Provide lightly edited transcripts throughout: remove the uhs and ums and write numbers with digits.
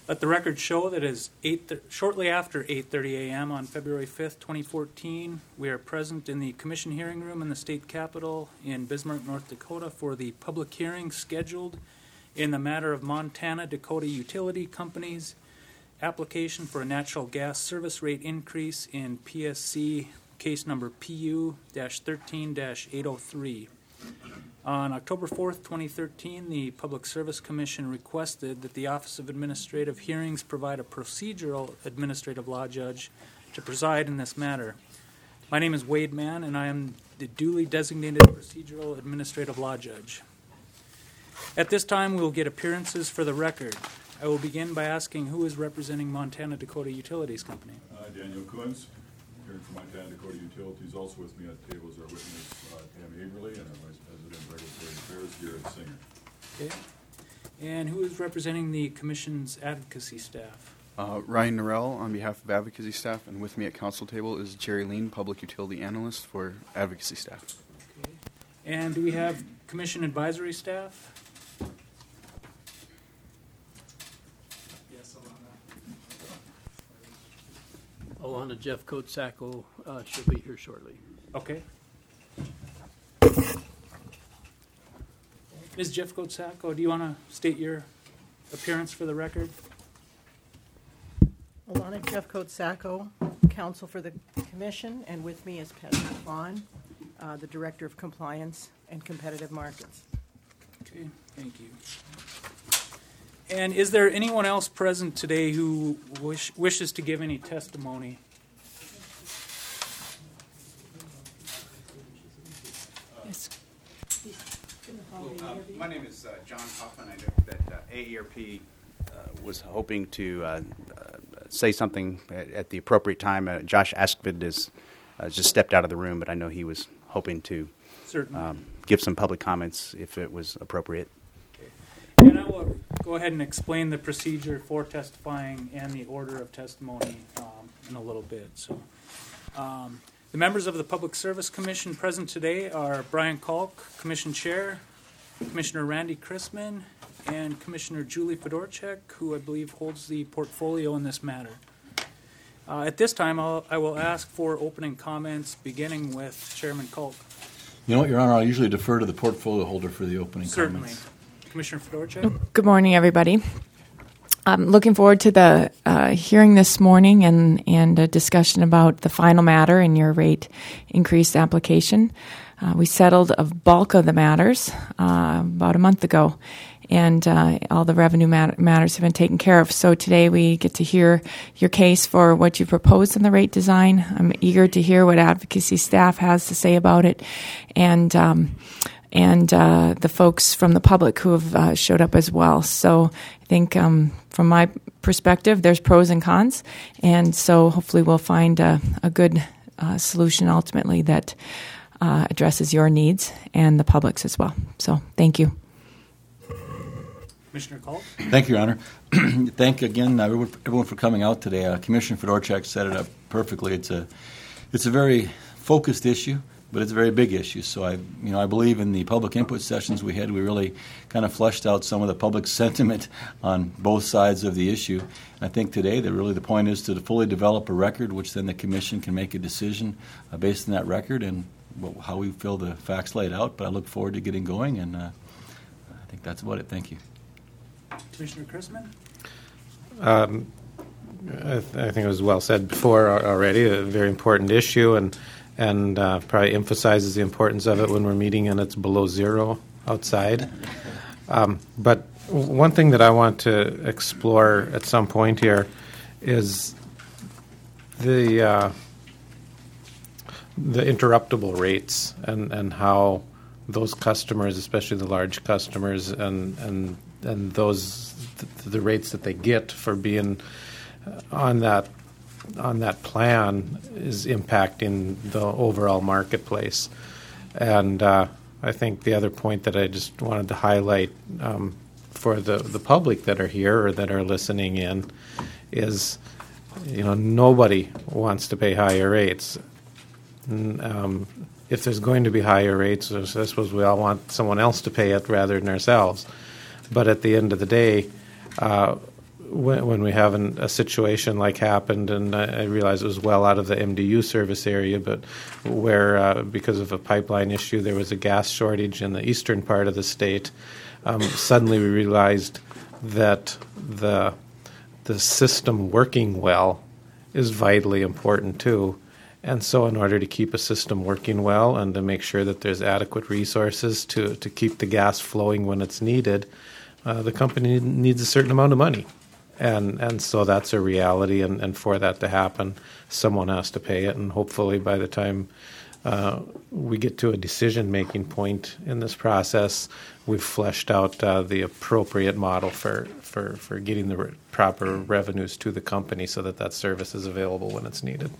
Let the record show that it is shortly after 8:30 a.m. on February 5th, 2014. We are present in the Commission hearing room in the State Capitol in Bismarck, North Dakota for the public hearing scheduled in the matter of Montana Dakota Utility Company's application for a natural gas service rate increase in PSC case number PU-13-803. On October 4th, 2013, the Public Service Commission requested that the Office of Administrative Hearings provide a procedural administrative law judge to preside in this matter. My name is Wade Mann, and I am the duly designated procedural administrative law judge. At this time, we will get appearances for the record. I will begin by asking who is representing Montana Dakota Utilities Company. Daniel Kunz, appearing for Montana Dakota Utilities. Also with me at the table is our witness, Pam Haverly, and our Vice President of Regulatory Affairs, Garrett Singer. Okay. And who is representing the Commission's advocacy staff? Ryan Norell on behalf of advocacy staff, and with me at council table is Jerry Lean, Public Utility Analyst for advocacy staff. Okay. And do we have Commission advisory staff? Alana Jeff Kotsako should be here shortly. Okay. Ms. Jeff Kotsako, do you want to state your appearance for the record? Alana Jeff Kotsako, counsel for the Commission, and with me is Patrick Vaughn, the Director of Compliance and Competitive Markets. Okay, thank you. And is there anyone else present today who wishes to give any testimony? Yes. My name is John Hoffman. I know that AERP was hoping to say something at the appropriate time. Josh Askvid has just stepped out of the room, but I know he was hoping to give some public comments if it was appropriate. And I will go ahead and explain the procedure for testifying and the order of testimony in a little bit. So, the members of the Public Service Commission present today are Brian Kalk, Commission Chair, Commissioner Randy Chrisman, and Commissioner Julie Fedorchak, who I believe holds the portfolio in this matter. At this time, I will ask for opening comments, beginning with Chairman Kalk. You know what, Your Honor, I usually defer to the portfolio holder for the opening Certainly. comments. Commissioner Fedorchak. Good morning, everybody. I'm looking forward to the hearing this morning and a discussion about the final matter in your rate increase application. We settled a bulk of the matters about a month ago, and all the revenue matters have been taken care of. So today we get to hear your case for what you proposed in the rate design. I'm eager to hear what advocacy staff has to say about it, and the folks from the public who have showed up as well. So I think from my perspective, there's pros and cons, and so hopefully we'll find a good solution ultimately that addresses your needs and the public's as well. So thank you. Commissioner Kalk. Thank you, Your Honor. Thank again everyone for coming out today. Commissioner Fedorchak set it up perfectly. It's a very focused issue, but it's a very big issue. So I believe in the public input sessions we had, we really kind of fleshed out some of the public sentiment on both sides of the issue. And I think today that really the point is to fully develop a record, which then the Commission can make a decision based on that record and how we feel the facts laid out. But I look forward to getting going, and I think that's about it. Thank you. Commissioner Chrisman. I think it was well said before already. A very important issue, and probably emphasizes the importance of it when we're meeting and it's below zero outside. But one thing that I want to explore at some point here is the interruptible rates and how those customers, especially the large customers, and those the rates that they get for being on that plan is impacting the overall marketplace. And I think the other point that I just wanted to highlight for the public that are here or that are listening in is, nobody wants to pay higher rates. If there's going to be higher rates, I suppose we all want someone else to pay it rather than ourselves. But at the end of the day, when we have a situation like happened, and I realize it was well out of the MDU service area, but where because of a pipeline issue there was a gas shortage in the eastern part of the state, suddenly we realized that the system working well is vitally important too. And so in order to keep a system working well and to make sure that there's adequate resources to keep the gas flowing when it's needed, the company needs a certain amount of money. And so that's a reality, and for that to happen, someone has to pay it, and hopefully by the time we get to a decision-making point in this process, we've fleshed out the appropriate model for getting the proper revenues to the company so that service is available when it's needed.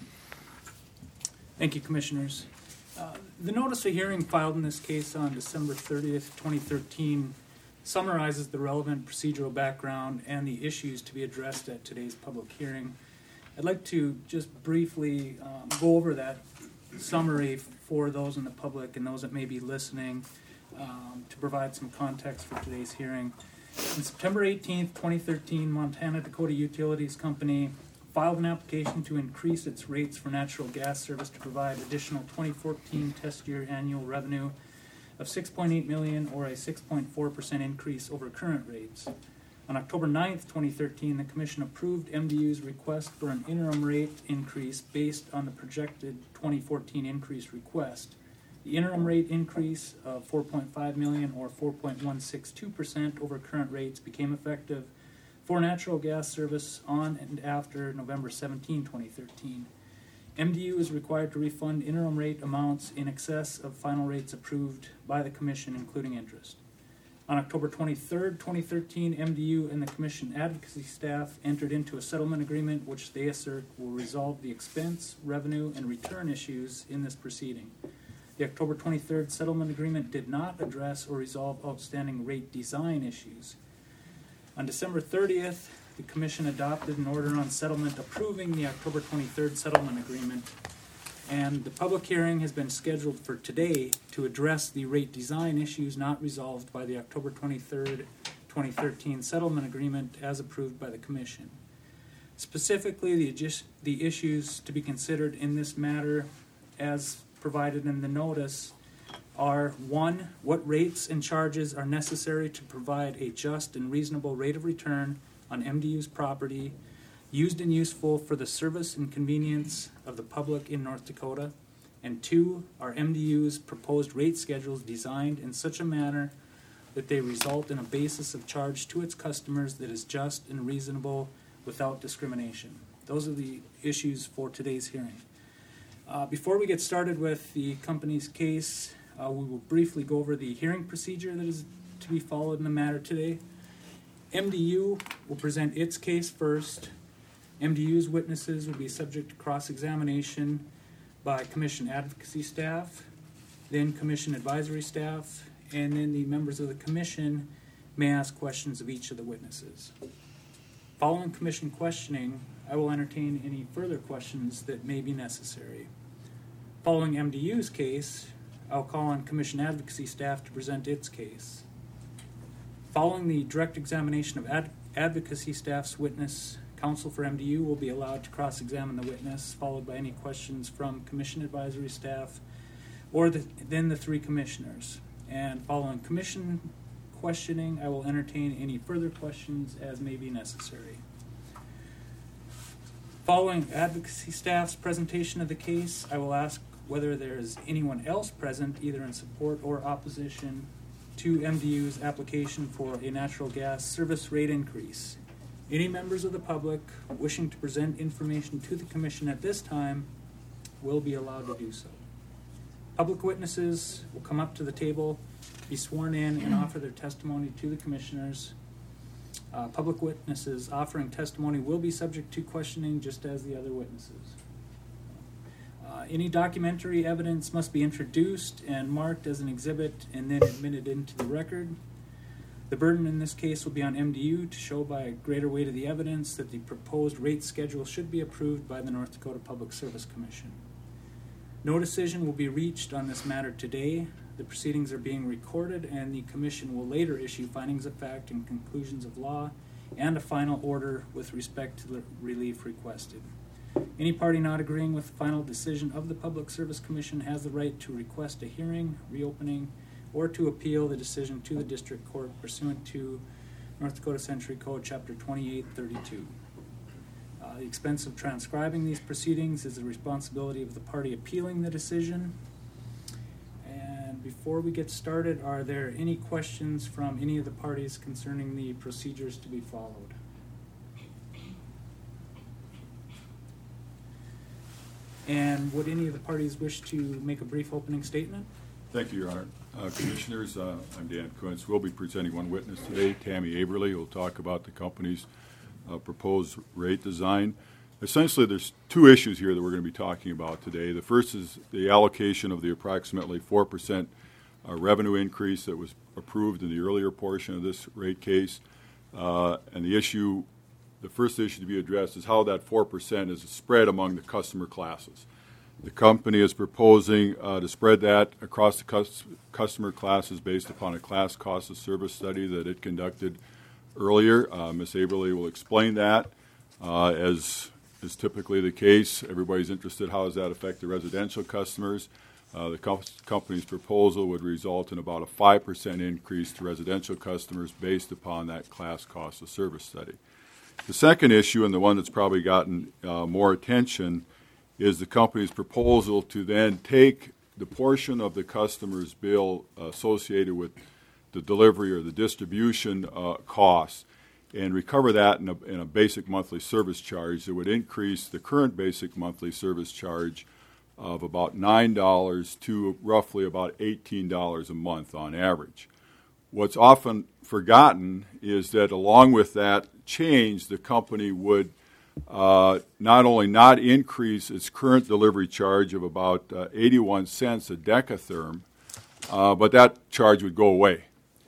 Thank you, Commissioners. The notice of hearing filed in this case on December 30th, 2013 summarizes the relevant procedural background and the issues to be addressed at today's public hearing. I'd like to just briefly go over that summary for those in the public and those that may be listening to provide some context for today's hearing. On September 18th, 2013, Montana Dakota Utilities Company filed an application to increase its rates for natural gas service to provide additional 2014 test year annual revenue of $6.8 million, or a 6.4% increase over current rates. On October 9th, 2013, the Commission approved MDU's request for an interim rate increase based on the projected 2014 increase request. The interim rate increase of $4.5 million, or 4.162% over current rates, became effective for natural gas service on and after November 17, 2013. MDU is required to refund interim rate amounts in excess of final rates approved by the Commission, including interest. On October 23, 2013, MDU and the Commission advocacy staff entered into a settlement agreement which they assert will resolve the expense, revenue, and return issues in this proceeding. The October 23rd settlement agreement did not address or resolve outstanding rate design issues. On December 30th, the Commission adopted an order on settlement approving the October 23rd settlement agreement, and the public hearing has been scheduled for today to address the rate design issues not resolved by the October 23rd, 2013 settlement agreement as approved by the Commission. Specifically, the issues to be considered in this matter as provided in the notice are: 1, what rates and charges are necessary to provide a just and reasonable rate of return on MDU's property used and useful for the service and convenience of the public in North Dakota? And 2, are MDU's proposed rate schedules designed in such a manner that they result in a basis of charge to its customers that is just and reasonable without discrimination? Those are the issues for today's hearing. Before we get started with the company's case, we will briefly go over the hearing procedure that is to be followed in the matter today. MDU will present its case first. MDU's witnesses will be subject to cross-examination by Commission advocacy staff, then Commission advisory staff, and then the members of the Commission may ask questions of each of the witnesses. Following Commission questioning, I will entertain any further questions that may be necessary. Following MDU's case, I'll call on Commission advocacy staff to present its case. Following the direct examination of advocacy staff's witness, counsel for MDU will be allowed to cross-examine the witness, followed by any questions from Commission advisory staff or then the 3 commissioners. And following Commission questioning, I will entertain any further questions as may be necessary. Following advocacy staff's presentation of the case, I will ask whether there is anyone else present, either in support or opposition to MDU's application for a natural gas service rate increase. Any members of the public wishing to present information to the Commission at this time will be allowed to do so. Public witnesses will come up to the table, be sworn in, and offer their testimony to the Commissioners. Public witnesses offering testimony will be subject to questioning just as the other witnesses. Any documentary evidence must be introduced and marked as an exhibit and then admitted into the record. The burden in this case will be on MDU to show by a greater weight of the evidence that the proposed rate schedule should be approved by the North Dakota Public Service Commission. No decision will be reached on this matter today. The proceedings are being recorded, and the Commission will later issue findings of fact and conclusions of law and a final order with respect to the relief requested. Any party not agreeing with the final decision of the Public Service Commission has the right to request a hearing, reopening, or to appeal the decision to the District Court pursuant to North Dakota Century Code Chapter 2832. The expense of transcribing these proceedings is the responsibility of the party appealing the decision. And before we get started, are there any questions from any of the parties concerning the procedures to be followed? And would any of the parties wish to make a brief opening statement? Thank you, Your Honor. Commissioners, I'm Dan Kuntz. We'll be presenting one witness today, Tammy Aberly, who will talk about the company's proposed rate design. Essentially, there's two issues here that we're going to be talking about today. The first is the allocation of the approximately 4% revenue increase that was approved in the earlier portion of this rate case. And the first issue to be addressed is how that 4% is spread among the customer classes. The company is proposing to spread that across the customer classes based upon a class cost of service study that it conducted earlier. Ms. Aberly will explain that. As is typically the case, everybody's interested, how does that affect the residential customers? The company's proposal would result in about a 5% increase to residential customers based upon that class cost of service study. The second issue, and the one that's probably gotten more attention, is the company's proposal to then take the portion of the customer's bill associated with the delivery or the distribution costs and recover that in a basic monthly service charge that would increase the current basic monthly service charge of about $9 to roughly about $18 a month on average. What's often forgotten is that along with that change, the company would not only not increase its current delivery charge of about 81 cents a decatherm, but that charge would go away.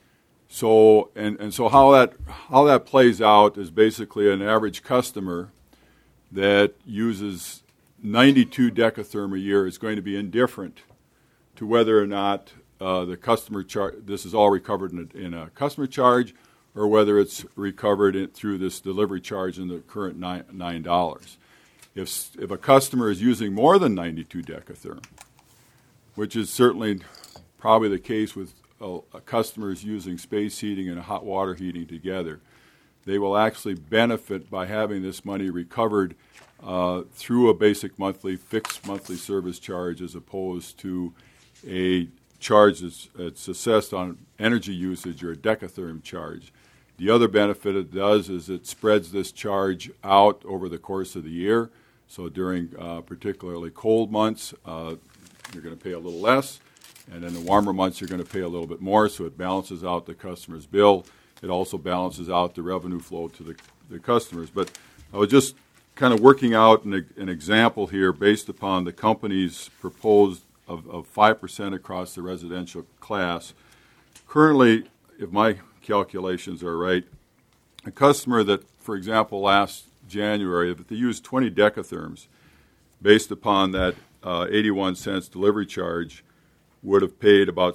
So so how that plays out is basically an average customer that uses 92 decatherm a year is going to be indifferent to whether or not the customer charge, this is all recovered in a customer charge, or whether it's recovered through this delivery charge in the current $9. If a customer is using more than 92 decatherm, which is certainly probably the case with customers using space heating and hot water heating together, they will actually benefit by having this money recovered through a basic fixed monthly service charge as opposed to a charge that's assessed on energy usage or a decatherm charge. The other benefit it does is it spreads this charge out over the course of the year. So during particularly cold months, you're going to pay a little less, and in the warmer months, you're going to pay a little bit more, so it balances out the customer's bill. It also balances out the revenue flow to the customers. But I was just kind of working out an example here based upon the company's proposed of 5% across the residential class. Currently, if my calculations are right, a customer that, for example, last January, if they used 20 decatherms based upon that 81 cents delivery charge, would have paid about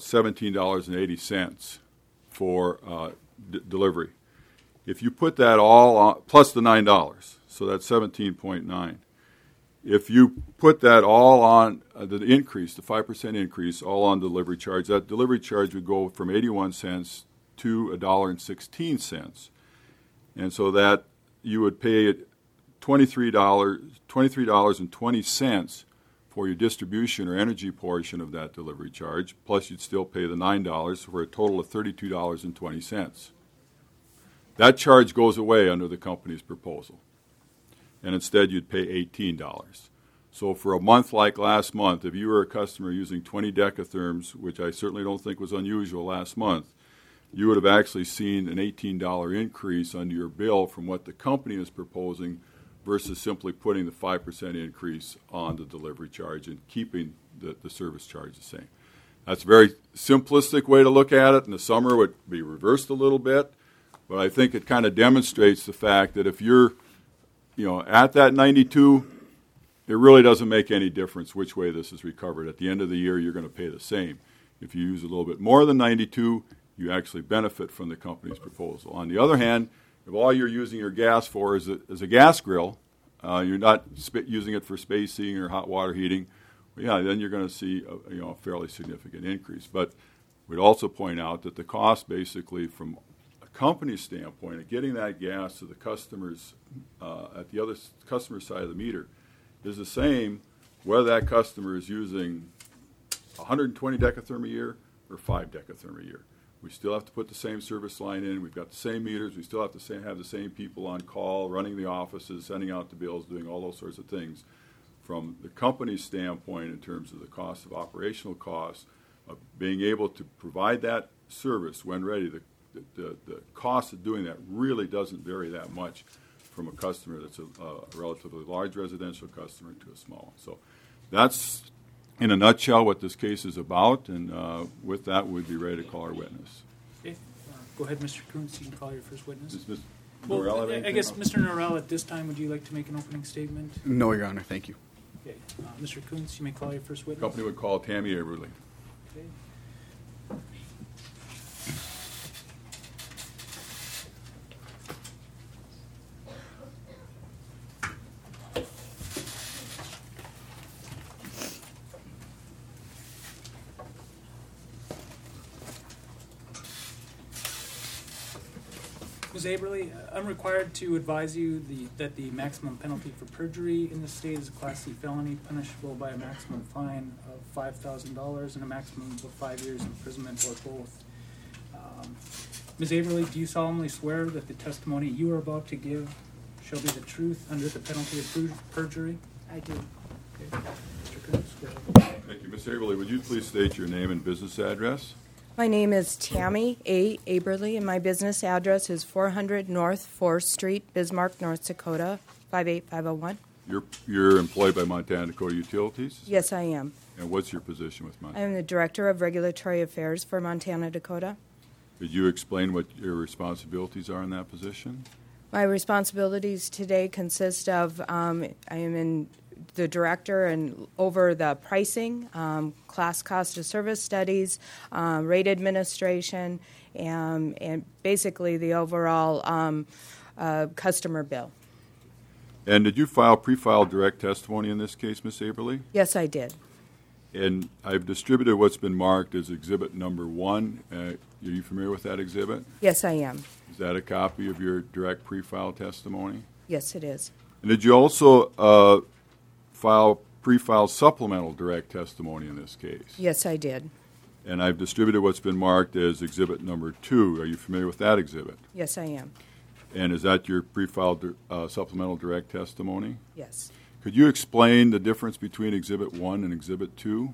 $17.80 for delivery. If you put that all on, plus the $9, so that's $17.9. If you put that all on the increase, the 5% increase, all on delivery charge, that delivery charge would go from 81 cents to $1.16. And so that you would pay $23.20 for your distribution or energy portion of that delivery charge, plus you'd still pay the $9 for a total of $32.20. That charge goes away under the company's proposal, and instead you'd pay $18. So for a month like last month, if you were a customer using 20 decatherms, which I certainly don't think was unusual last month, you would have actually seen an $18 increase under your bill from what the company is proposing versus simply putting the 5% increase on the delivery charge and keeping the service charge the same. That's a very simplistic way to look at it. In the summer, it would be reversed a little bit, but I think it kind of demonstrates the fact that if you're at that 92, it really doesn't make any difference which way this is recovered. At the end of the year, you're going to pay the same. If you use a little bit more than 92, you actually benefit from the company's proposal. On the other hand, If all you're using your gas for is a gas grill, you're not using it for space heating or hot water heating, yeah, then you're going to see a fairly significant increase. But we'd also point out that the cost, basically, from a company standpoint of getting that gas to the customers at the other customer side of the meter is the same whether that customer is using 120 decatherm a year or 5 decatherm a year. We still have to put the same service line in. We've got the same meters. We still have to have the same people on call, running the offices, sending out the bills, doing all those sorts of things. From the company's standpoint, in terms of the cost of operational costs, of being able to provide that service when ready, the cost of doing that really doesn't vary that much from a customer that's a relatively large residential customer to a small one. So that's, in a nutshell, what this case is about, and with that, we'd be ready to call our witness. Okay. Go ahead, Mr. Kuntz. You can call your first witness. Does Ms. Norrell have I anything guess, else? Mr. Norrell, at this time, would you like to make an opening statement? No, Your Honor. Thank you. Okay. Mr. Kuntz, you may call your first The witness. company would call Tammy Averly. Okay. Ms. Aberly, I'm required to advise you that the maximum penalty for perjury in the state is a Class C felony punishable by a maximum fine of $5,000 and a maximum of 5 years imprisonment or both. Ms. Aberly, do you solemnly swear that the testimony you are about to give shall be the truth under the penalty of perjury? I do. Okay. Mr. Kuntz, go ahead. Thank you. Ms. Averly, would you please state your name and business address? My name is Tammy A. Aberly, and my business address is 400 North 4th Street, Bismarck, North Dakota, 58501. You're employed by Montana Dakota Utilities? Yes, I am. And what's your position with I Montana? am the Director of Regulatory Affairs for Montana Dakota. Could you explain what your responsibilities are in that position? My responsibilities today consist of I am the director and over the pricing, class cost of service studies, rate administration, and basically the overall customer bill. And did you pre-file direct testimony in this case, Ms. Aberly? Yes, I did. And I've distributed what's been marked as Exhibit Number 1. Are you familiar with that exhibit? Yes, I am. Is that a copy of your direct pre-file testimony? Yes, it is. And did you also pre-file supplemental direct testimony in this case? Yes, I did. And I've distributed what's been marked as Exhibit Number 2. Are you familiar with that exhibit? Yes, I am. And is that your pre-filed supplemental direct testimony? Yes. Could you explain the difference between Exhibit 1 and Exhibit 2?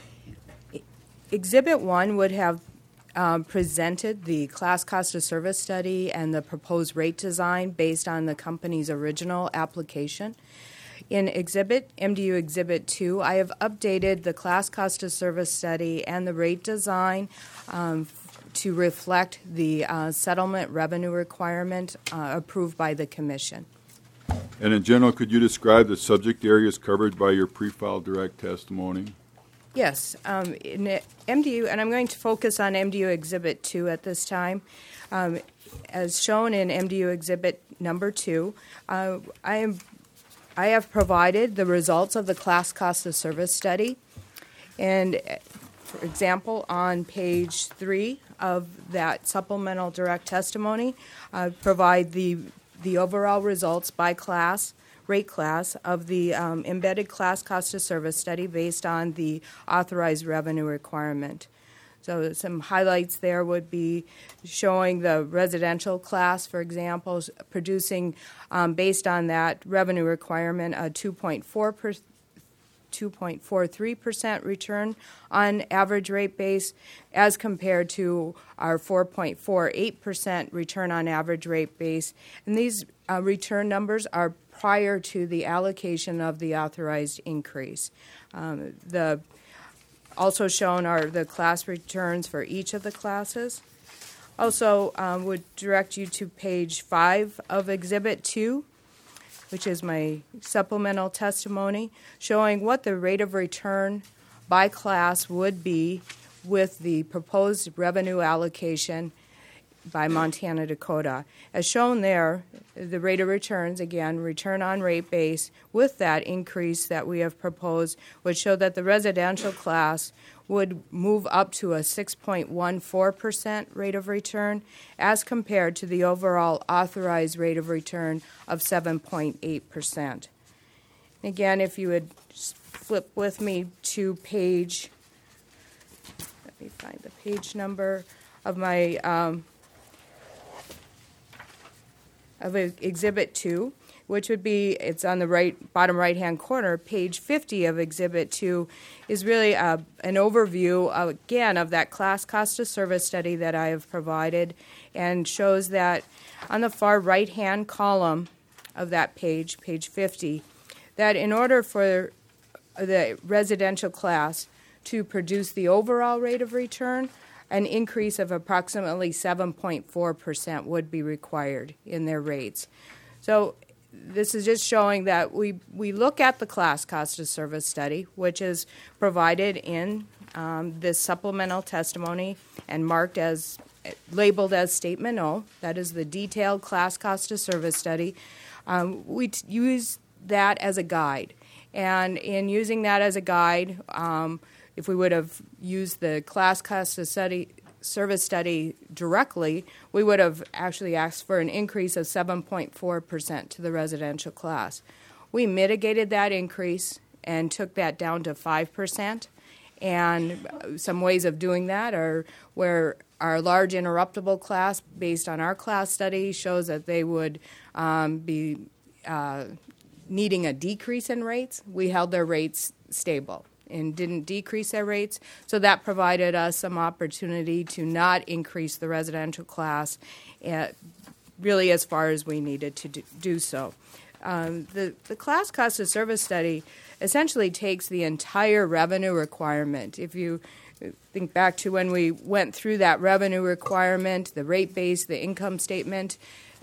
Exhibit 1 would have presented the class cost of service study and the proposed rate design based on the company's original application. In MDU Exhibit 2, I have updated the class cost of service study and the rate design to reflect the settlement revenue requirement approved by the Commission. And in general, could you describe the subject areas covered by your pre-filed direct testimony? Yes. In MDU, and I'm going to focus on MDU Exhibit 2 at this time. As shown in MDU Exhibit Number 2, I have provided the results of the class cost of service study. And, for example, on page 3 of that supplemental direct testimony, I provide the overall results by rate class of the embedded class cost of service study based on the authorized revenue requirement. So some highlights there would be showing the residential class, for example, producing, based on that revenue requirement, a 2.43% return on average rate base as compared to our 4.48% return on average rate base. And these return numbers are prior to the allocation of the authorized increase. Also shown are the class returns for each of the classes. Also would direct you to page 5 of Exhibit 2, which is my supplemental testimony, showing what the rate of return by class would be with the proposed revenue allocation by Montana Dakota. As shown there, the rate of returns, again, return on rate base, with that increase that we have proposed, would show that the residential class would move up to a 6.14% rate of return as compared to the overall authorized rate of return of 7.8%. Again, if you would flip with me to page, let me find the page number of my of Exhibit 2, which would be, it's on the right bottom right-hand corner, page 50 of Exhibit 2 is really an overview, again, of that class cost of service study that I have provided, and shows that on the far right-hand column of that page, page 50, that in order for the residential class to produce the overall rate of return, an increase of approximately 7.4% would be required in their rates. So this is just showing that we look at the class cost of service study, which is provided in this supplemental testimony and marked as, labeled as Statement O. That is the detailed class cost of service study. We use that as a guide. And in using that as a guide, if we would have used the class cost of service study directly, we would have actually asked for an increase of 7.4% to the residential class. We mitigated that increase and took that down to 5%. And some ways of doing that are where our large interruptible class, based on our class study, shows that they would be needing a decrease in rates. We held their rates stable and didn't decrease their rates. So that provided us some opportunity to not increase the residential class really as far as we needed to do so. The class cost of service study essentially takes the entire revenue requirement. If you think back to when we went through that revenue requirement, the rate base, the income statement,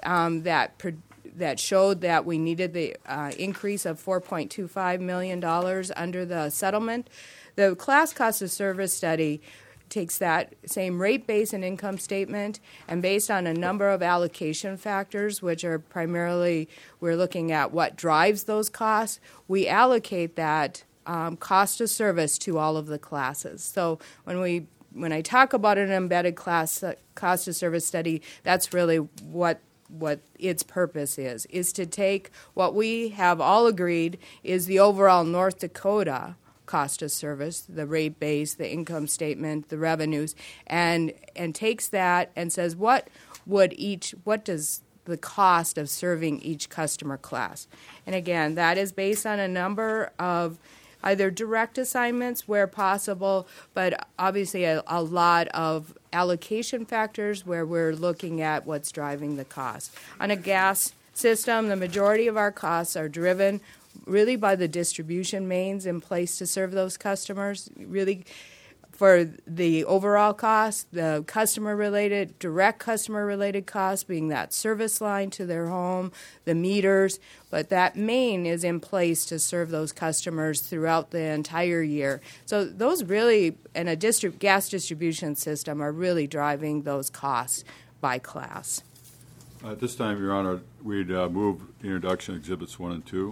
that showed that we needed the increase of $4.25 million under the settlement. The class cost of service study takes that same rate base and income statement, and based on a number of allocation factors, which are primarily, we're looking at what drives those costs, we allocate that cost of service to all of the classes. So when I talk about an embedded class cost of service study, that's really what its purpose is to take what we have all agreed is the overall North Dakota cost of service, the rate base, the income statement, the revenues, and takes that and says what does the cost of serving each customer class. And again, that is based on a number of either direct assignments where possible, but obviously a lot of allocation factors where we're looking at what's driving the cost. On a gas system, the majority of our costs are driven really by the distribution mains in place to serve those customers. Really, for the overall cost, the direct customer-related costs being that service line to their home, the meters, but that main is in place to serve those customers throughout the entire year. So those really, in a gas distribution system, are really driving those costs by class. At this time, Your Honor, we'd move the introduction of Exhibits 1 and 2.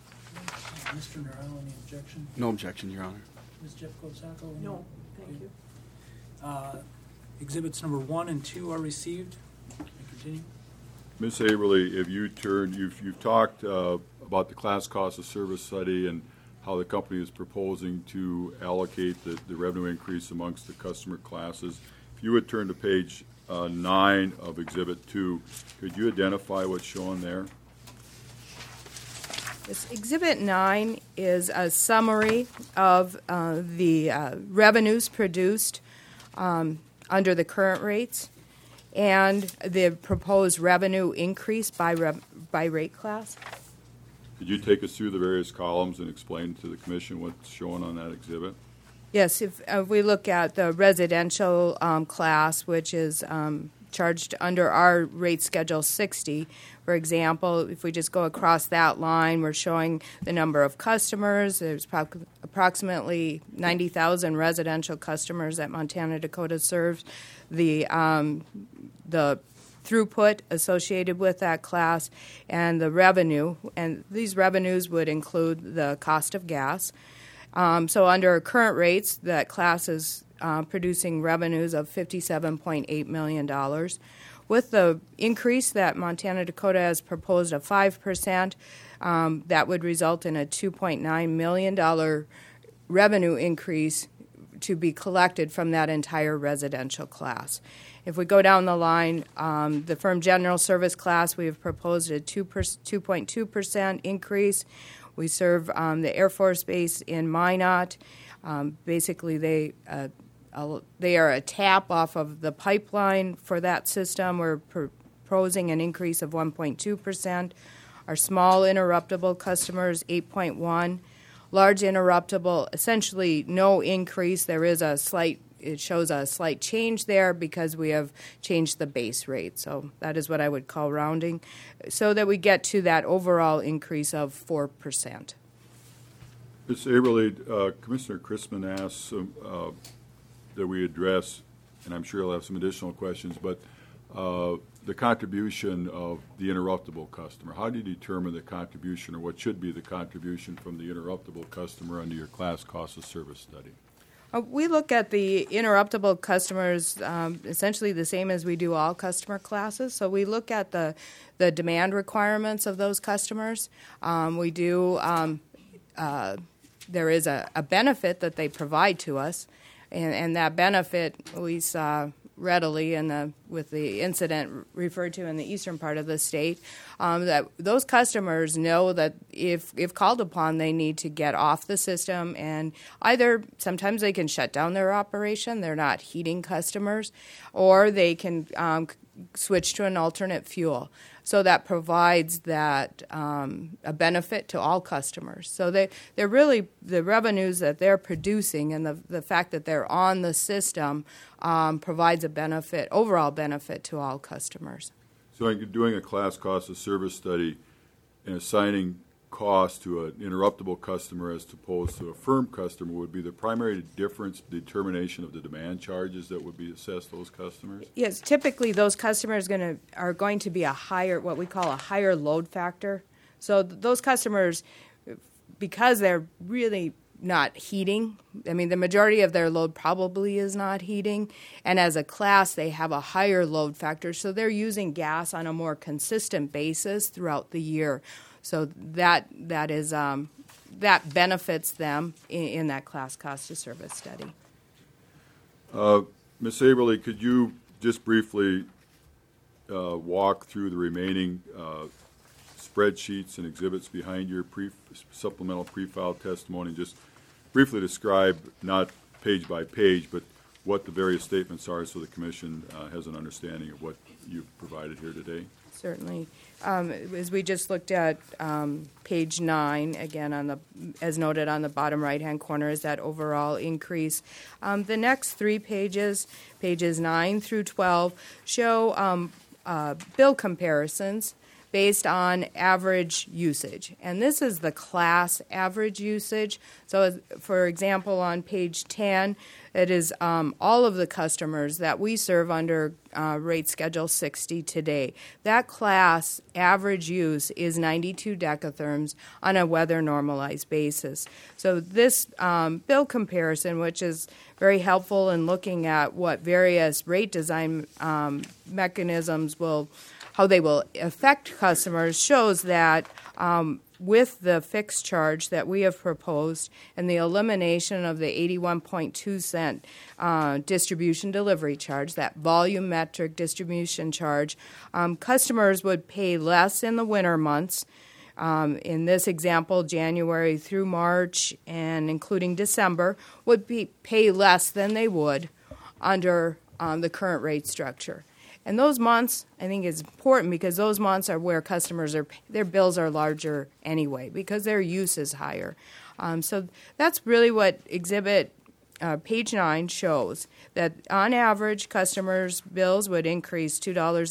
Mr. Norrell, any objection? No objection, Your Honor. Ms. Jeffcoat-Sacco? No, thank you. Exhibits number 1 and 2 are received. Continue. Ms. Averly, if you turn, you've talked about the class cost of service study and how the company is proposing to allocate the revenue increase amongst the customer classes. If you would turn to page 9 of Exhibit 2, could you identify what's shown there? Yes, Exhibit 9 is a summary of the revenues produced under the current rates and the proposed revenue increase by rate class. Could you take us through the various columns and explain to the Commission what's shown on that exhibit? Yes, if we look at the residential class, which is charged under our rate schedule 60, for example, if we just go across that line, we're showing the number of customers. There's approximately 90,000 residential customers that Montana Dakota serves. The the throughput associated with that class and the revenue. And these revenues would include the cost of gas. So under current rates, that class is producing revenues of $57.8 million. With the increase that Montana Dakota has proposed of 5%, that would result in a $2.9 million revenue increase to be collected from that entire residential class. If we go down the line, the firm general service class, we have proposed a 2.2% increase. We serve the Air Force Base in Minot. Basically, they are a tap off of the pipeline for that system. We're proposing an increase of 1.2%. Our small interruptible customers, 8.1%. Large interruptible, essentially no increase. There is it shows a slight change there because we have changed the base rate. So that is what I would call rounding, so that we get to that overall increase of 4%. Ms. Aberle, Commissioner Chrisman asked that we address, and I'm sure he'll have some additional questions, but the contribution of the interruptible customer. How do you determine the contribution, or what should be the contribution from the interruptible customer under your class cost of service study? We look at the interruptible customers essentially the same as we do all customer classes. So we look at the demand requirements of those customers. We do there is a benefit that they provide to us, and that benefit we saw readily with the incident referred to in the eastern part of the state, that those customers know that if called upon, they need to get off the system, and either sometimes they can shut down their operation, they're not heating customers, or they can switch to an alternate fuel. So that provides that a benefit to all customers. So they're really, the revenues that they're producing and the fact that they're on the system provides a benefit, overall benefit to all customers. So in doing a class cost of service study and assigning cost to an interruptible customer as opposed to a firm customer would be the primary difference, determination of the demand charges that would be assessed those customers? Yes, typically those customers are going to be a higher, what we call a higher load factor. So those customers, because they're really not heating, I mean, the majority of their load probably is not heating, and as a class they have a higher load factor, so they're using gas on a more consistent basis throughout the year. So that benefits them in that class cost of service study. Ms. Aberle, could you just briefly walk through the remaining spreadsheets and exhibits behind your supplemental pre-filed testimony, and just briefly describe, not page by page, but what the various statements are so the Commission has an understanding of what you've provided here today? Certainly. As we just looked at page 9, again, as noted on the bottom right-hand corner, is that overall increase. The next 3 pages, pages 9 through 12, show bill comparisons based on average usage. And this is the class average usage. So, for example, on page 10, it is all of the customers that we serve under rate schedule 60 today. That class average use is 92 decatherms on a weather normalized basis. So this bill comparison, which is very helpful in looking at what various rate design mechanisms how they will affect customers, shows that with the fixed charge that we have proposed and the elimination of the 81.2 cent distribution delivery charge, that volumetric distribution charge, customers would pay less in the winter months. In this example, January through March and including December would pay less than they would under the current rate structure. And those months, I think, is important because those months are where customers their bills are larger anyway because their use is higher. So that's really what exhibit page 9 shows, that on average, customers' bills would increase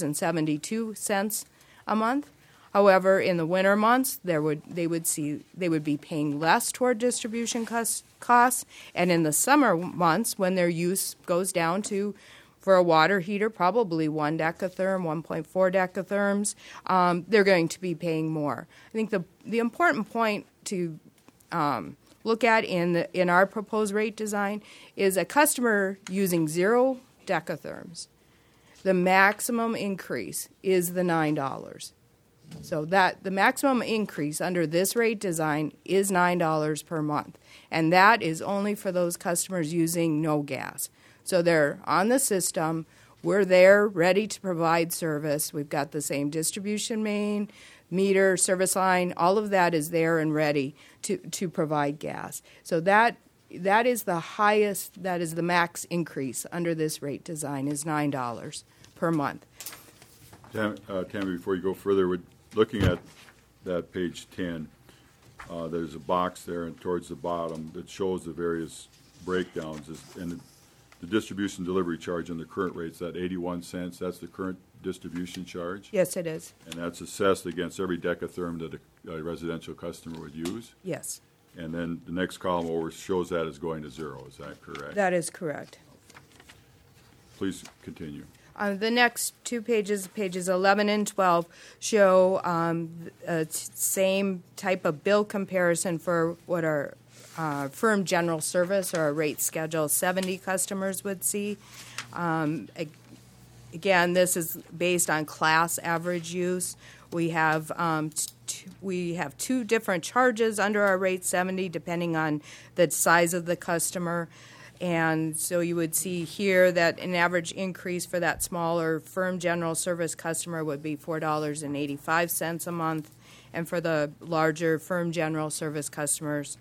$2.72 a month. However, in the winter months, they would be paying less toward distribution costs, and in the summer months, when their use goes down to, For a water heater, probably 1 decatherm, 1.4 decatherms, they're going to be paying more. I think the important point to look at in our proposed rate design is a customer using 0 decatherms. The maximum increase is the $9. So that the maximum increase under this rate design is $9 per month, and that is only for those customers using no gas. So they're on the system. We're there, ready to provide service. We've got the same distribution main, meter, service line. All of that is there and ready to provide gas. So that is the highest. That is the max increase under this rate design is $9 per month. Tammy, before you go further, looking at that page 10, there's a box there and towards the bottom that shows the various breakdowns. And the distribution delivery charge on the current rates, that 81 cents, that's the current distribution charge? Yes, it is. And that's assessed against every decatherm that a residential customer would use? Yes. And then the next column over shows that as going to 0. Is that correct? That is correct. Please continue. The next 2 pages, pages 11 and 12, show same type of bill comparison for what our firm general service or our rate schedule 70 customers would see. Again, this is based on class average use. We have 2 different charges under our rate 70 depending on the size of the customer. And so you would see here that an average increase for that smaller firm general service customer would be $4.85 a month, and for the larger firm general service customers,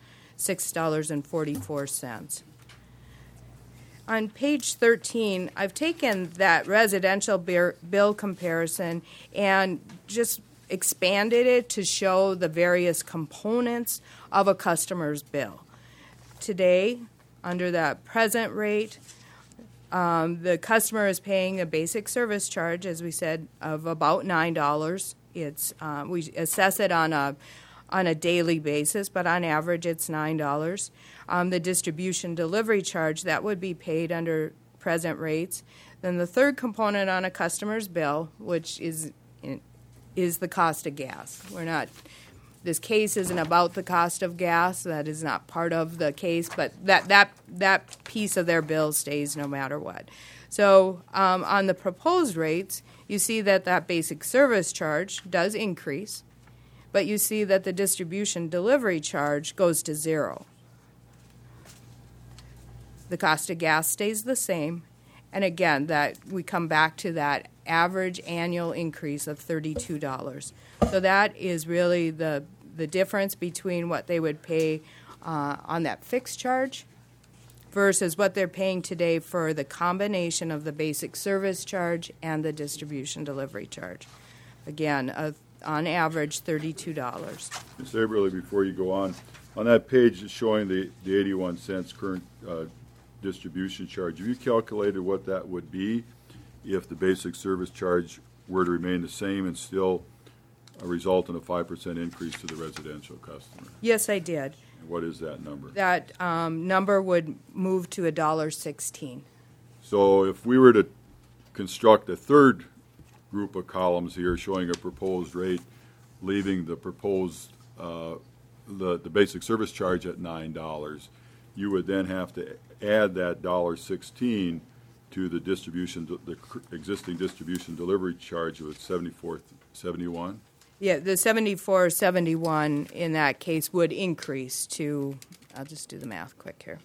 $6.44. On page 13, I've taken that residential bill comparison and just expanded it to show the various components of a customer's bill. Today, under that present rate, the customer is paying a basic service charge, as we said, of about $9. We assess it on a daily basis, but on average it's $9. The distribution delivery charge, that would be paid under present rates. Then the third component on a customer's bill, which is the cost of gas. This case isn't about the cost of gas. That is not part of the case, but that piece of their bill stays no matter what. So on the proposed rates, you see that basic service charge does increase, but you see that the distribution delivery charge goes to 0. The cost of gas stays the same, and again, that we come back to that average annual increase of $32. So that is really the difference between what they would pay on that fixed charge versus what they're paying today for the combination of the basic service charge and the distribution delivery charge. Again, on average, $32. Ms. Aberle, before you go on that page it's showing the 81 cents current distribution charge. Have you calculated what that would be if the basic service charge were to remain the same and still result in a 5% increase to the residential customer? Yes, I did. And what is that number? That number would move to $1.16. So if we were to construct a third group of columns here showing a proposed rate, leaving the proposed the basic service charge at $9, you would then have to add that $1.16 to the existing distribution delivery charge of $74.71. Yeah, the $74.71 in that case would increase to, I'll just do the math quick here,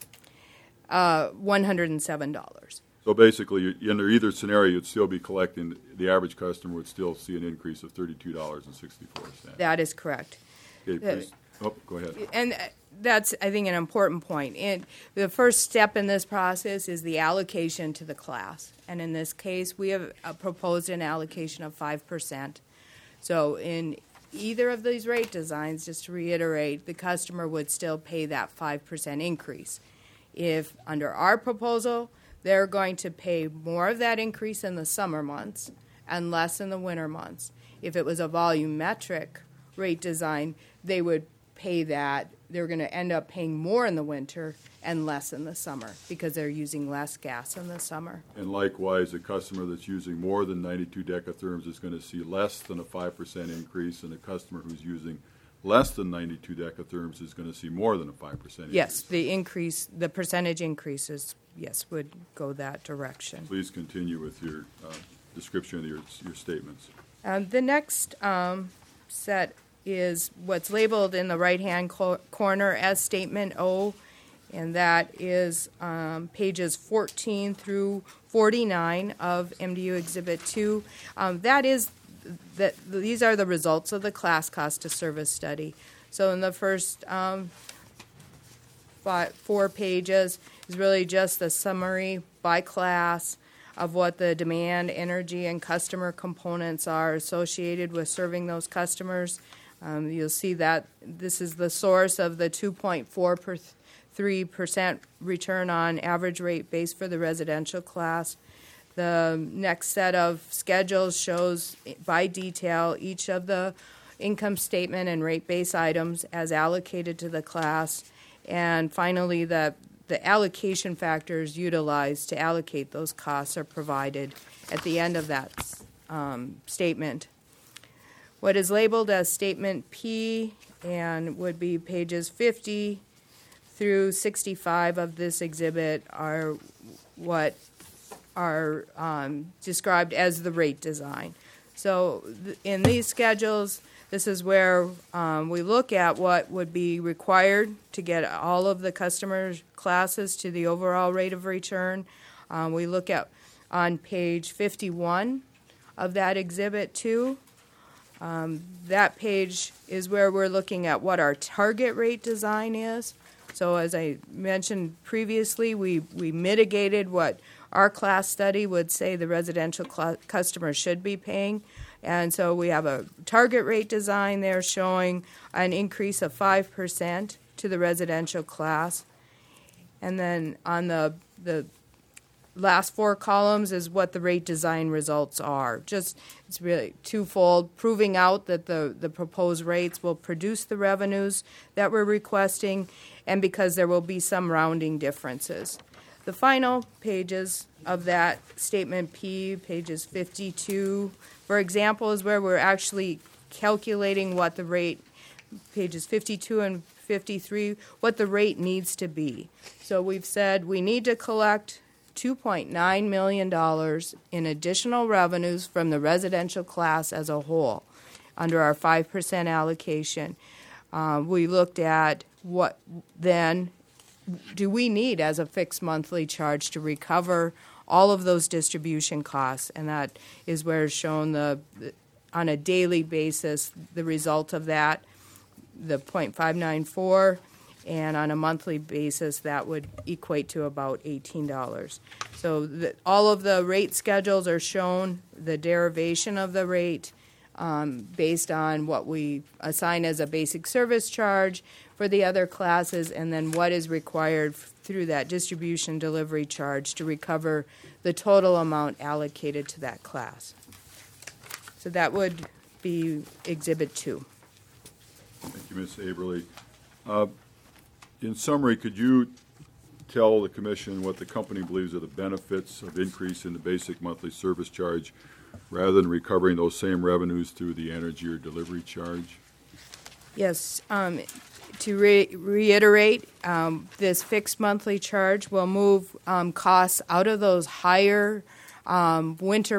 $107. So basically, under either scenario, you'd still be collecting, the average customer would still see an increase of $32.64. That is correct. Okay, please. Oh, go ahead. And that's, I think, an important point. And the first step in this process is the allocation to the class. And in this case, we have proposed an allocation of 5%. So in either of these rate designs, just to reiterate, the customer would still pay that 5% increase. If under our proposal, they're going to pay more of that increase in the summer months and less in the winter months. If it was a volumetric rate design, they would pay that. They're going to end up paying more in the winter and less in the summer because they're using less gas in the summer. And likewise, a customer that's using more than 92 decatherms is going to see less than a 5% increase, and a customer who's using less than 92 decatherms is going to see more than a 5% increase. Yes, the percentage increases, yes, would go that direction. Please continue with your description of your statements. The next set is what's labeled in the right-hand corner as Statement O, and that is pages 14 through 49 of MDU Exhibit 2. These are the results of the class cost of service study. So in the first 4 pages is really just the summary by class of what the demand, energy, and customer components are associated with serving those customers. You'll see that this is the source of the 2.43% return on average rate base for the residential class. The next set of schedules shows by detail each of the income statement and rate base items as allocated to the class. And finally, the allocation factors utilized to allocate those costs are provided at the end of that statement. What is labeled as Statement P and would be pages 50 through 65 of this exhibit are what are described as the rate design. So in these schedules, this is where we look at what would be required to get all of the customer classes to the overall rate of return. We look at on page 51 of that Exhibit 2. That page is where we're looking at what our target rate design is. So as I mentioned previously, we mitigated what our class study would say the residential customer should be paying. And so we have a target rate design there showing an increase of 5% to the residential class. And then on the last 4 columns is what the rate design results are. It's really twofold, proving out that the proposed rates will produce the revenues that we're requesting, and because there will be some rounding differences. The final pages of that Statement P, pages 52, for example, is where we're actually calculating what the rate, pages 52 and 53, what the rate needs to be. So we've said we need to collect $2.9 million in additional revenues from the residential class as a whole under our 5% allocation. We looked at what then do we need as a fixed monthly charge to recover all of those distribution costs, and that is where it's shown on a daily basis the result of that, the 0.594, and on a monthly basis that would equate to about $18. So all of the rate schedules are shown, the derivation of the rate based on what we assign as a basic service charge for the other classes, and then what is required through that distribution delivery charge to recover the total amount allocated to that class. So that would be Exhibit 2. Thank you, Ms. Aberly. In summary, could you tell the Commission what the company believes are the benefits of increase in the basic monthly service charge rather than recovering those same revenues through the energy or delivery charge? Yes. To reiterate, this fixed monthly charge will move costs out of those higher higher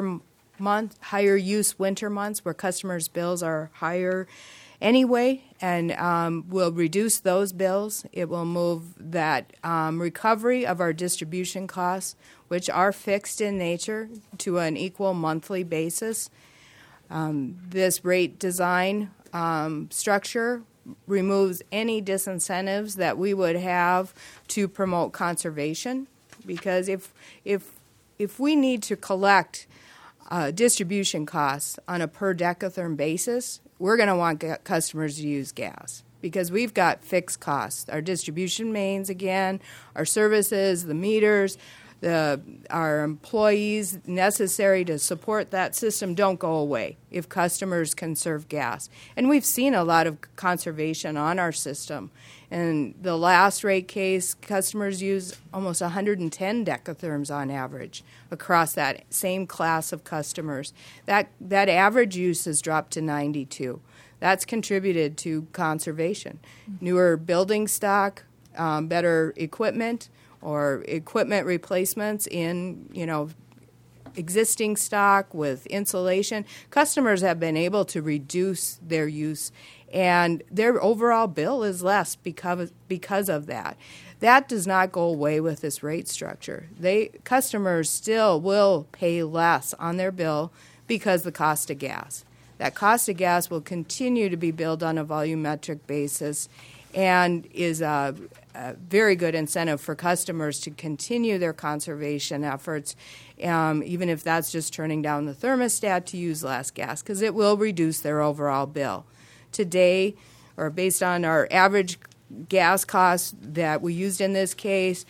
use winter months where customers' bills are higher anyway, and will reduce those bills. It will move that recovery of our distribution costs, which are fixed in nature, to an equal monthly basis. This rate design structure removes any disincentives that we would have to promote conservation, because if we need to collect distribution costs on a per decatherm basis, we're going to want customers to use gas because we've got fixed costs. Our distribution mains, again, our services, the meters, our employees necessary to support that system don't go away if customers conserve gas. And we've seen a lot of conservation on our system. In the last rate case, customers use almost 110 decatherms on average across that same class of customers. That average use has dropped to 92. That's contributed to conservation. Newer building stock, better equipment, or equipment replacements in, existing stock with insulation. Customers have been able to reduce their use, and their overall bill is less because of that. That does not go away with this rate structure. Customers still will pay less on their bill because the cost of gas. That cost of gas will continue to be billed on a volumetric basis and is a very good incentive for customers to continue their conservation efforts, even if that's just turning down the thermostat to use less gas, because it will reduce their overall bill. Today, or based on our average gas costs that we used in this case,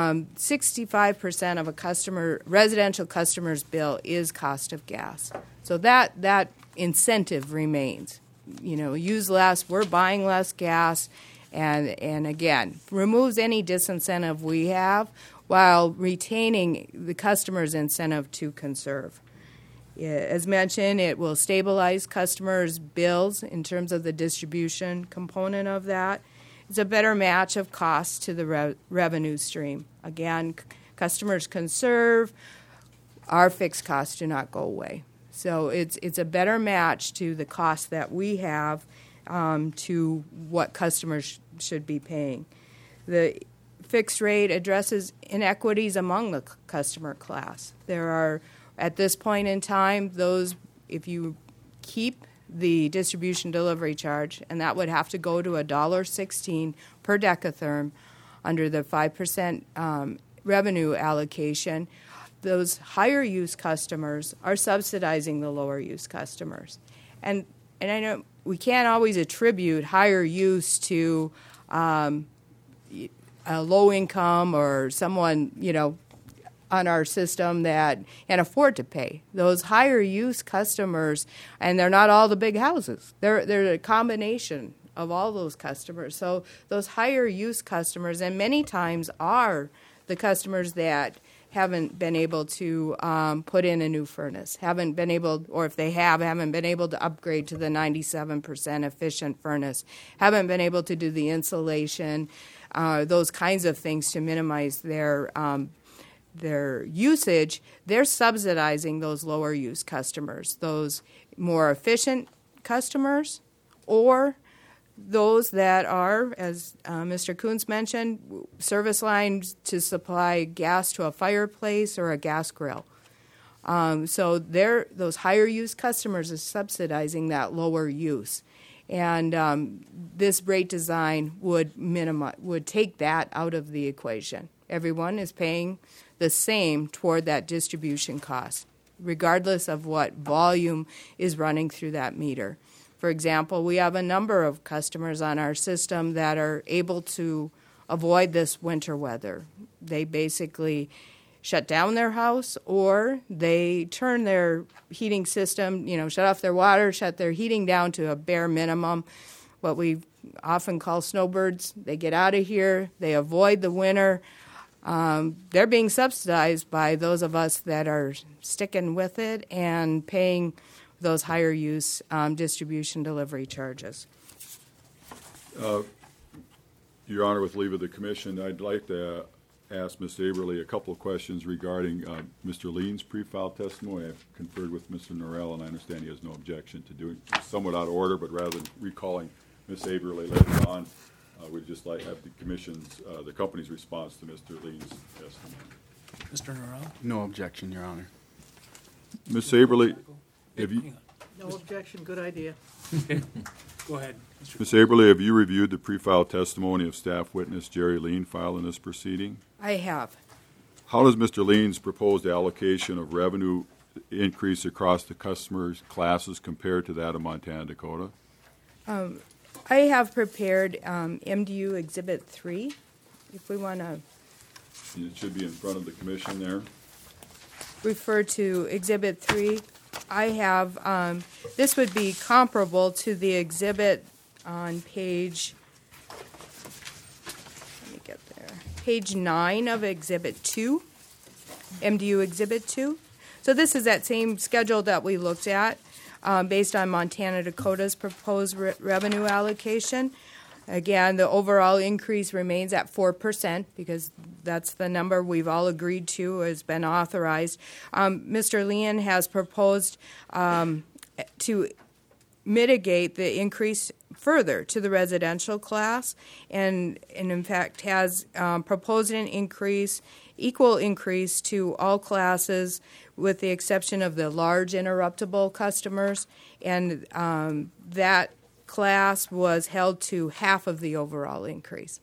65% of a residential customer's bill is cost of gas. So that incentive remains. Use less, we're buying less gas, and again, removes any disincentive we have while retaining the customer's incentive to conserve. As mentioned, it will stabilize customers' bills in terms of the distribution component of that. It's a better match of costs to the revenue stream. Again, customers conserve, our fixed costs do not go away. So it's a better match to the cost that we have to what customers should be paying. The fixed rate addresses inequities among the customer class. There are, at this point in time, if you keep the distribution delivery charge, and that would have to go to $1.16 per decatherm under the 5% revenue allocation, those higher use customers are subsidizing the lower use customers. And I know we can't always attribute higher use to a low income or someone, on our system that can afford to pay. Those higher use customers, and they're not all the big houses. They're a combination of all those customers. So those higher use customers, and many times are the customers that haven't been able to put in a new furnace, haven't been able, or if they haven't been able to upgrade to the 97% efficient furnace, haven't been able to do the insulation, those kinds of things to minimize their usage. They're subsidizing those lower use customers, those more efficient customers, or those that are, as Mr. Coons mentioned, service lines to supply gas to a fireplace or a gas grill. So those higher use customers are subsidizing that lower use. And this rate design would take that out of the equation. Everyone is paying the same toward that distribution cost, regardless of what volume is running through that meter. For example, we have a number of customers on our system that are able to avoid this winter weather. They basically shut down their house, or they turn their heating system, shut off their water, shut their heating down to a bare minimum, what we often call snowbirds. They get out of here, they avoid the winter. They're being subsidized by those of us that are sticking with it and paying those higher use distribution delivery charges. Your Honor, with leave of the commission, I'd like to ask Ms. Averly a couple of questions regarding Mr. Lean's pre-file testimony. I've conferred with Mr. Norrell, and I understand he has no objection to doing it. Somewhat out of order, but rather than recalling Ms. Averly later on, we'd just like to have the company's response to Mr. Lean's testimony. Mr. Norrell? No objection, Your Honor. Ms. Averly, have you... No objection, good idea. Go ahead, Mr. Ms. Averly, have you reviewed the pre-file testimony of staff witness Jerry Lean filed in this proceeding? I have. How does Mr. Lean's proposed allocation of revenue increase across the customers' classes compared to that of Montana Dakota? I have prepared MDU Exhibit 3, if we want to It should be in front of the commission there. Refer to Exhibit 3. I have, this would be comparable to the exhibit on page, let me get there, page 9 of Exhibit 2, MDU Exhibit 2. So this is that same schedule that we looked at based on Montana Dakota's proposed revenue allocation. Again, the overall increase remains at 4% because that's the number we've all agreed to, has been authorized. Mr. Leon has proposed to mitigate the increase further to the residential class and in fact has proposed an increase, equal increase to all classes with the exception of the large interruptible customers, and that class was held to half of the overall increase.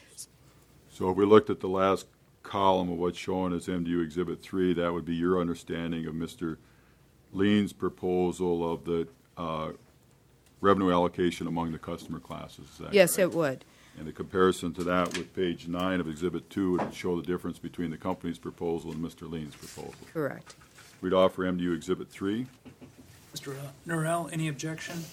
So if we looked at the last column of what's shown as MDU Exhibit 3, that would be your understanding of Mr. Lean's proposal of the revenue allocation among the customer classes. Is that Yes, correct? it would. And the comparison to that with page 9 of Exhibit 2 would show the difference between the company's proposal and Mr. Lean's proposal. Correct. We'd offer MDU Exhibit 3. Mr. Norrell, any objection?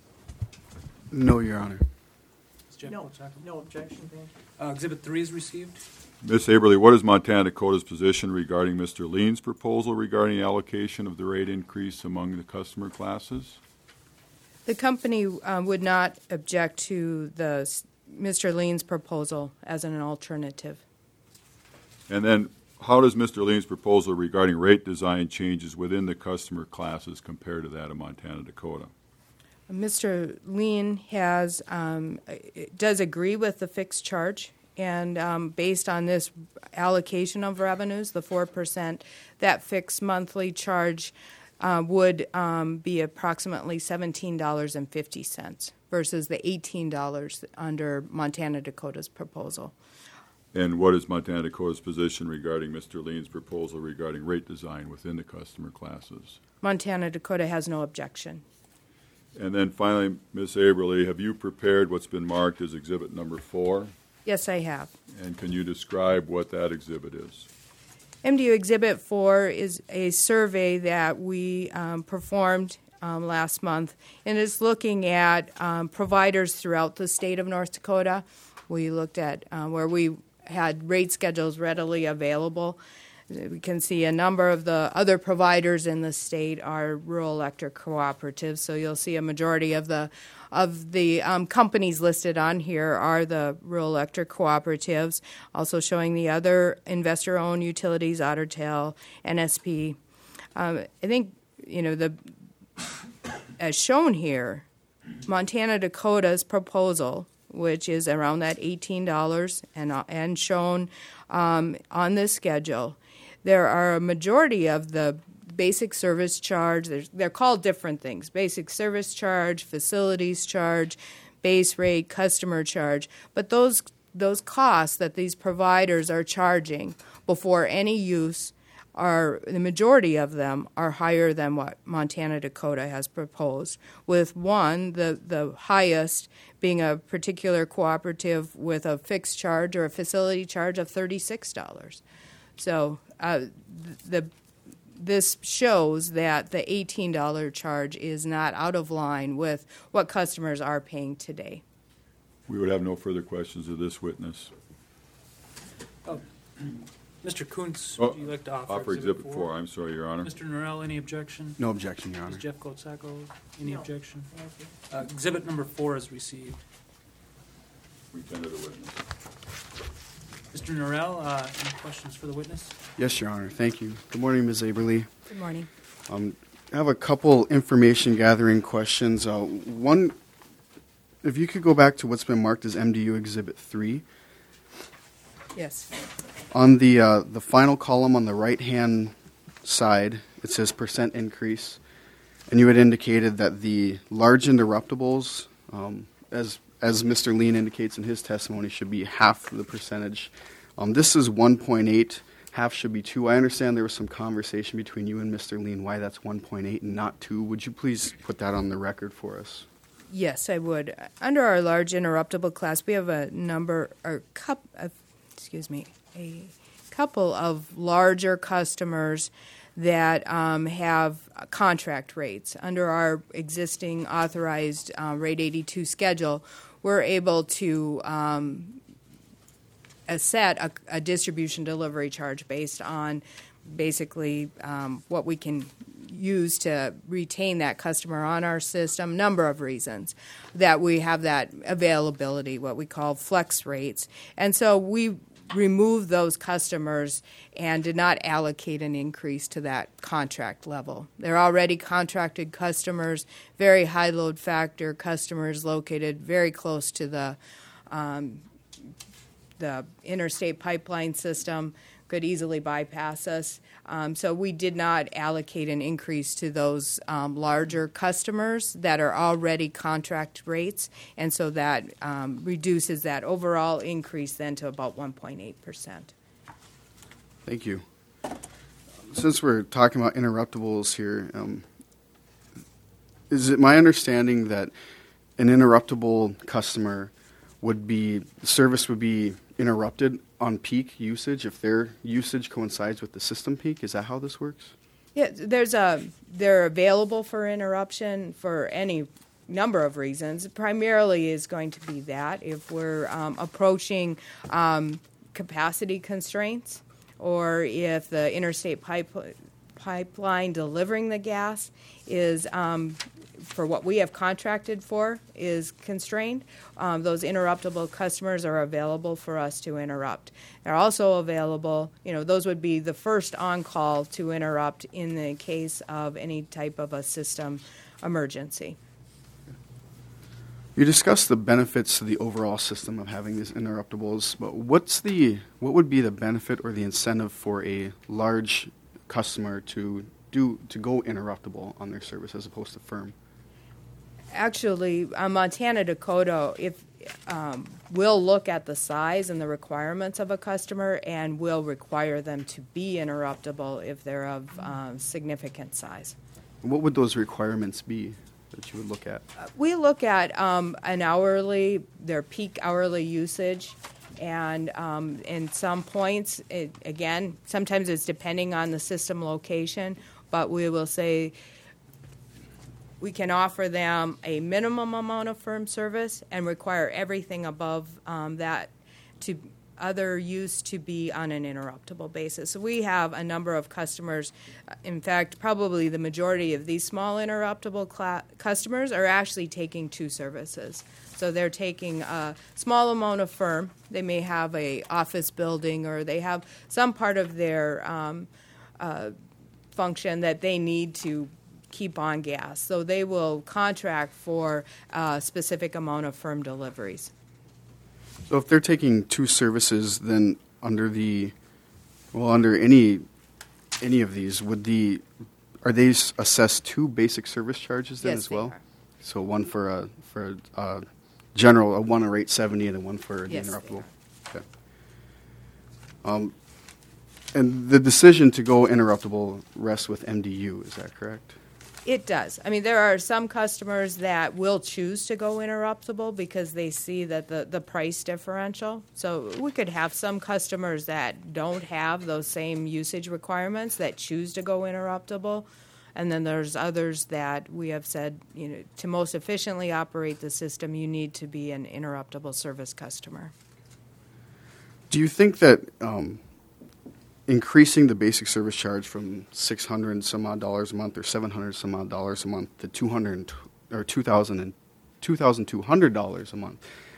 No, Your Honor. Ms. Jeff No, Kotsakel? no objection, thank you. Exhibit 3 is received. Ms. Aberly, what is Montana Dakota's position regarding Mr. Lean's proposal regarding allocation of the rate increase among the customer classes? The company would not object to Mr. Lean's proposal as an alternative. And then how does Mr. Lean's proposal regarding rate design changes within the customer classes compare to that of Montana Dakota? Mr. Lean does agree with the fixed charge, and based on this allocation of revenues, the 4%, that fixed monthly charge would be approximately $17.50 versus the $18 under Montana Dakota's proposal. And what is Montana Dakota's position regarding Mr. Lean's proposal regarding rate design within the customer classes? Montana Dakota has no objection. And then finally, Ms. Aberly, have you prepared what's been marked as Exhibit Number 4? Yes, I have. And can you describe what that exhibit is? MDU Exhibit 4 is a survey that we performed last month, and it's looking at providers throughout the state of North Dakota. We looked at where we had rate schedules readily available. We can see a number of the other providers in the state are rural electric cooperatives, so you'll see a majority of the companies listed on here are the rural electric cooperatives, also showing the other investor-owned utilities, Otter Tail, NSP. I think, as shown here, Montana Dakota's proposal, which is around that $18 and shown on this schedule, there are a majority of the basic service charge. They're called different things: basic service charge, facilities charge, base rate, customer charge. But those costs that these providers are charging before any use the majority of them are higher than what Montana Dakota has proposed, with the highest being a particular cooperative with a fixed charge or a facility charge of $36. So this shows that the $18 charge is not out of line with what customers are paying today. We would have no further questions of this witness. Mr. Kuntz, would you like to offer Exhibit 4? I'm sorry, Your Honor. Mr. Norrell, any objection? No objection, Your Ms. Honor. Jeff Kotsakel, any No. objection? Exhibit number 4 is received. We tender the witness. Mr. Norrell, any questions for the witness? Yes, Your Honor. Thank you. Good morning, Ms. Aberly. Good morning. I have a couple information gathering questions. One, if you could go back to what's been marked as MDU Exhibit 3. Yes. On the final column on the right-hand side, it says percent increase, and you had indicated that the large interruptibles, as Mr. Lean indicates in his testimony, should be half the percentage. This is 1.8. Half should be 2. I understand there was some conversation between you and Mr. Lean why that's 1.8 and not 2. Would you please put that on the record for us? Yes, I would. Under our large interruptible class, we have a couple of larger customers that have contract rates. Under our existing authorized Rate 82 schedule, we're able to set a distribution delivery charge based on basically what we can use to retain that customer on our system. Number of reasons that we have that availability, what we call flex rates. And so we removed those customers and did not allocate an increase to that contract level. They're already contracted customers, very high load factor customers located very close to the interstate pipeline system, could easily bypass us. So we did not allocate an increase to those larger customers that are already contract rates, and so that reduces that overall increase then to about 1.8%. Thank you. Since we're talking about interruptibles here, is it my understanding that an interruptible customer the service would be interrupted on peak usage if their usage coincides with the system peak? Is that how this works? Yeah, they're available for interruption for any number of reasons. Primarily is going to be that if we're approaching capacity constraints, or if the interstate pipeline delivering the gas is for what we have contracted for is constrained, those interruptible customers are available for us to interrupt. They're also available, those would be the first on-call to interrupt in the case of any type of a system emergency. You discussed the benefits to the overall system of having these interruptibles, but what would be the benefit or the incentive for a large customer to go interruptible on their service as opposed to firm? Actually, Montana Dakota, we'll look at the size and the requirements of a customer, and will require them to be interruptible if they're of significant size. What would those requirements be that you would look at? We look at their peak hourly usage, and in some points, sometimes it's depending on the system location, but we will say we can offer them a minimum amount of firm service and require everything above that to other use to be on an interruptible basis. So we have a number of customers. In fact, probably the majority of these small interruptible customers are actually taking two services. So they're taking a small amount of firm. They may have a office building, or they have some part of their function that they need to keep on gas. So they will contract for a specific amount of firm deliveries. So if they're taking two services, then under any of these, are they assessed two basic service charges then yes, as well? They are. So one for a general, one rate 70, and then one for the yes, interruptible. Okay. And the decision to go interruptible rests with MDU. Is that correct? It does. I mean, there are some customers that will choose to go interruptible because they see that the price differential. So we could have some customers that don't have those same usage requirements that choose to go interruptible. And then there's others that we have said, to most efficiently operate the system, you need to be an interruptible service customer. Do you think that increasing the basic service charge from $600 and some odd a month, or $700 some odd a month, to $2,200 a month,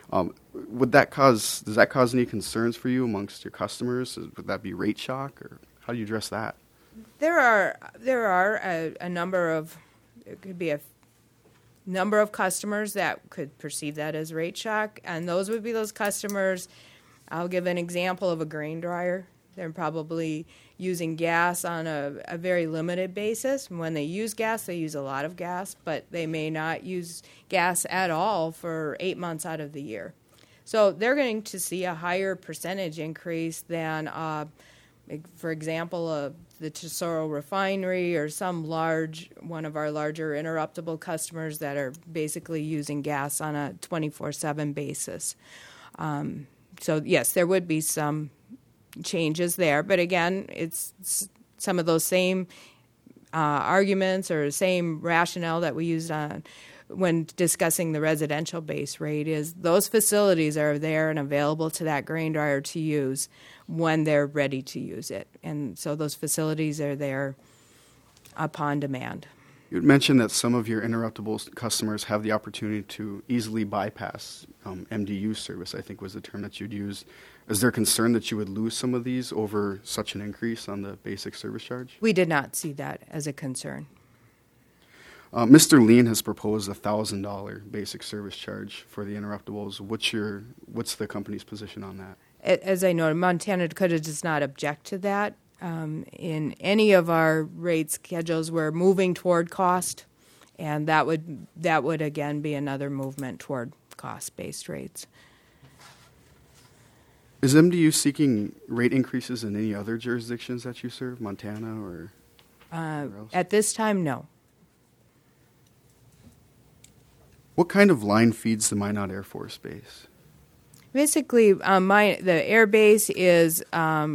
does that cause any concerns for you amongst your customers? Would that be rate shock, or how do you address that? There are a number of, it could be a number of customers that could perceive that as rate shock, and those would be those customers. I'll give an example of a grain dryer. They're probably using gas on a very limited basis. When they use gas, they use a lot of gas, but they may not use gas at all for 8 months out of the year. So they're going to see a higher percentage increase than, for example, the Tesoro refinery, or one of our larger interruptible customers that are basically using gas on a 24/7 basis. So yes, there would be some changes there. But again, it's some of those same arguments or same rationale that we used when discussing the residential base rate is those facilities are there and available to that grain dryer to use when they're ready to use it. And so those facilities are there upon demand. You had mentioned that some of your interruptible customers have the opportunity to easily bypass MDU service, I think was the term that you'd used. Is there concern that you would lose some of these over such an increase on the basic service charge? We did not see that as a concern. Mr. Lean has proposed a $1,000 basic service charge for the interruptibles. What's the company's position on that? As I noted, Montana Dakota does not object to that. In any of our rate schedules, we're moving toward cost, and that would again be another movement toward cost-based rates. Is MDU seeking rate increases in any other jurisdictions that you serve, Montana or else? At this time, no. What kind of line feeds the Minot Air Force Base? Basically, the air base is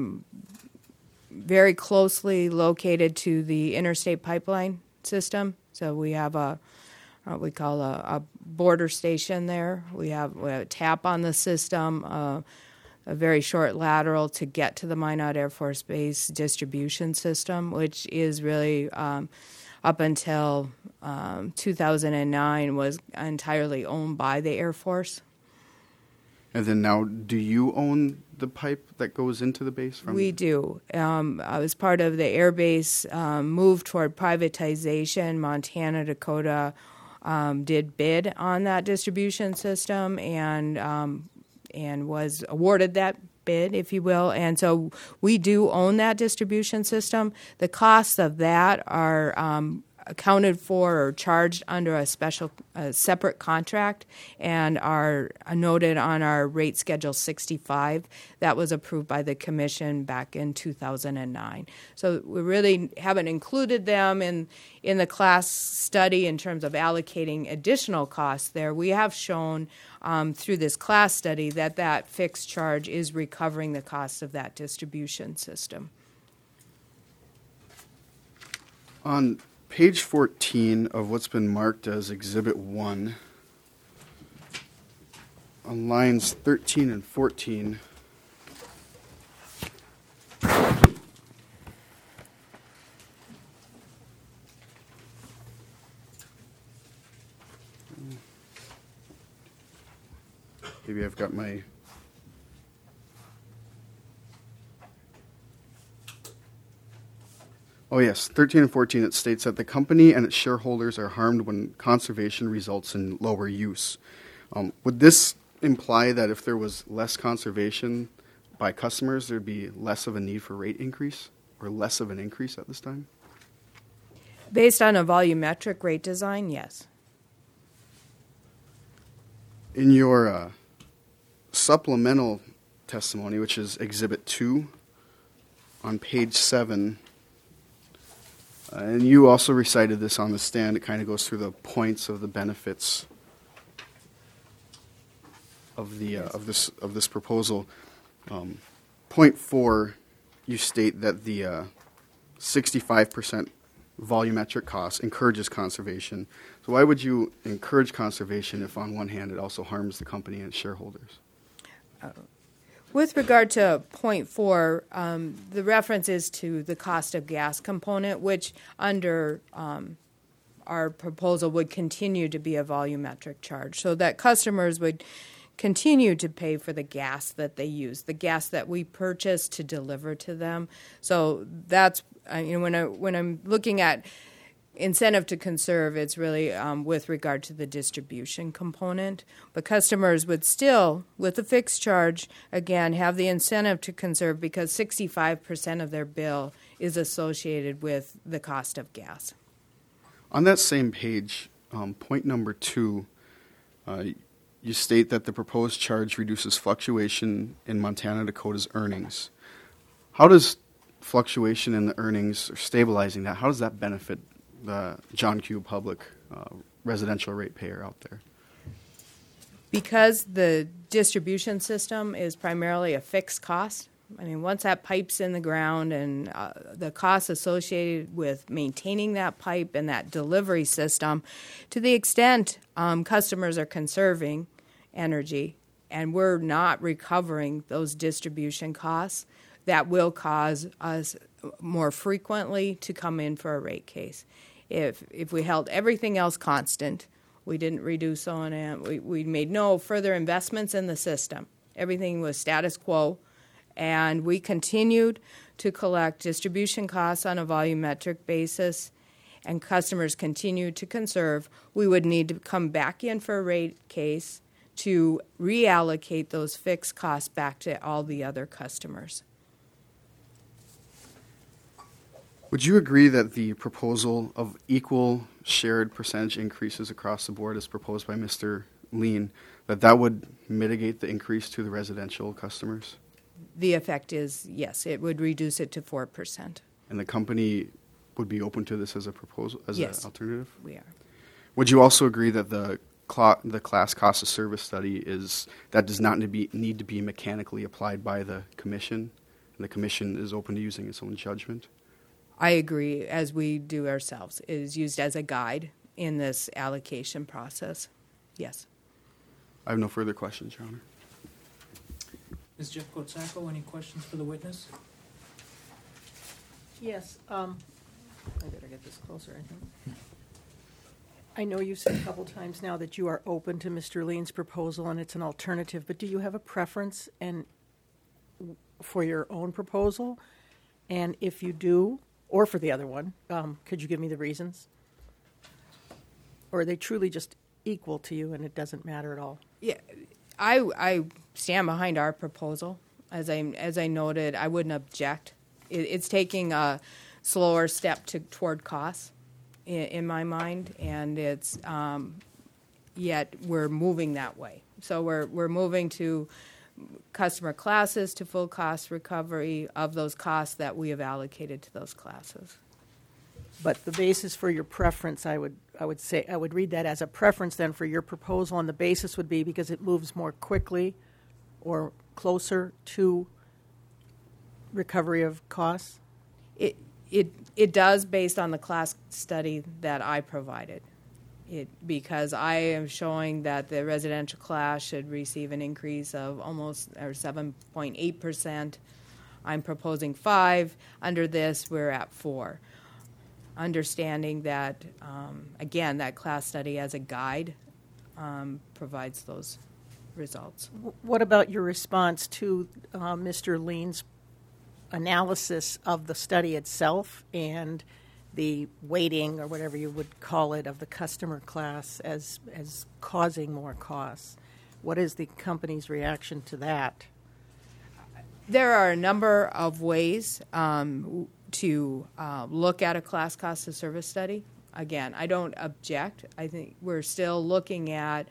very closely located to the interstate pipeline system. So we have what we call a border station there. We have a tap on the system, a very short lateral to get to the Minot Air Force Base distribution system, which is really up until 2009 was entirely owned by the Air Force. And then now, do you own the pipe that goes into the base? We do. As part of the Air Base move toward privatization, Montana Dakota did bid on that distribution system and was awarded that bid, if you will. And so we do own that distribution system. The costs of that are accounted for or charged under a separate contract and are noted on our rate schedule 65 that was approved by the commission back in 2009. So we really haven't included them in the class study in terms of allocating additional costs there. We have shown through this class study that fixed charge is recovering the cost of that distribution system. On page 14 of what's been marked as Exhibit 1, on lines 13 and 14, maybe I've got my... Oh, yes, 13 and 14, it states that the company and its shareholders are harmed when conservation results in lower use. Would this imply that if there was less conservation by customers, there'd be less of a need for rate increase or less of an increase at this time? Based on a volumetric rate design, yes. In your supplemental testimony, which is Exhibit 2, on page 7, and you also recited this on the stand. It kind of goes through the points of the benefits of the of this proposal. Point 4, you state that the 65% volumetric cost encourages conservation. So why would you encourage conservation if, on one hand, it also harms the company and its shareholders? With regard to point 4, the reference is to the cost of gas component, which under our proposal would continue to be a volumetric charge, so that customers would continue to pay for the gas that they use, the gas that we purchase to deliver to them. So that's when I'm looking at incentive to conserve, it's really with regard to the distribution component. But customers would still, with the fixed charge, again, have the incentive to conserve because 65% of their bill is associated with the cost of gas. On that same page, point number 2, you state that the proposed charge reduces fluctuation in Montana Dakota's earnings. How does fluctuation in the earnings, or stabilizing that, how does that benefit the John Q. Public residential ratepayer out there? Because the distribution system is primarily a fixed cost I mean, once that pipe's in the ground and the costs associated with maintaining that pipe and that delivery system, to the extent customers are conserving energy and we're not recovering those distribution costs, that will cause us more frequently to come in for a rate case. If we held everything else constant, we didn't reduce O&M, we made no further investments in the system. Everything was status quo, and we continued to collect distribution costs on a volumetric basis, and customers continued to conserve, we would need to come back in for a rate case to reallocate those fixed costs back to all the other customers. Would you agree that the proposal of equal shared percentage increases across the board as proposed by Mr. Lean, that would mitigate the increase to the residential customers? The effect is, yes, it would reduce it to 4%. And the company would be open to this as a proposal, as Yes, an alternative? we are. Would you also agree that the class cost of service study does not need to be mechanically applied by the commission, and the commission is open to using its own judgment? I agree, as we do ourselves. It is used as a guide in this allocation process. Yes. I have no further questions, Your Honor. Ms. Jeffcoat Sacco, any questions for the witness? Yes, I better get this closer, I think. I know you've said a couple times now that you are open to Mr. Lean's proposal and it's an alternative, but do you have a preference for your own proposal? And if you do, or for the other one, could you give me the reasons? Or are they truly just equal to you and it doesn't matter at all? Yeah, I stand behind our proposal. As I noted, I wouldn't object. It's taking a slower step toward costs in my mind, and it's yet we're moving that way. So we're moving to customer classes to full cost recovery of those costs that we have allocated to those classes. But the basis for your preference, I would say, I would read that as a preference then for your proposal, and the basis would be because it moves more quickly or closer to recovery of costs? It does, based on the class study that I provided. Because I am showing that the residential class should receive an increase of almost 7.8%. I'm proposing 5. Under this, we're at 4. Understanding that, again, that class study as a guide provides those results. What about your response to Mr. Lean's analysis of the study itself and the weighting, or whatever you would call it, of the customer class as causing more costs? What is the company's reaction to that? There are a number of ways to look at a class cost of service study. Again, I don't object. I think we're still looking at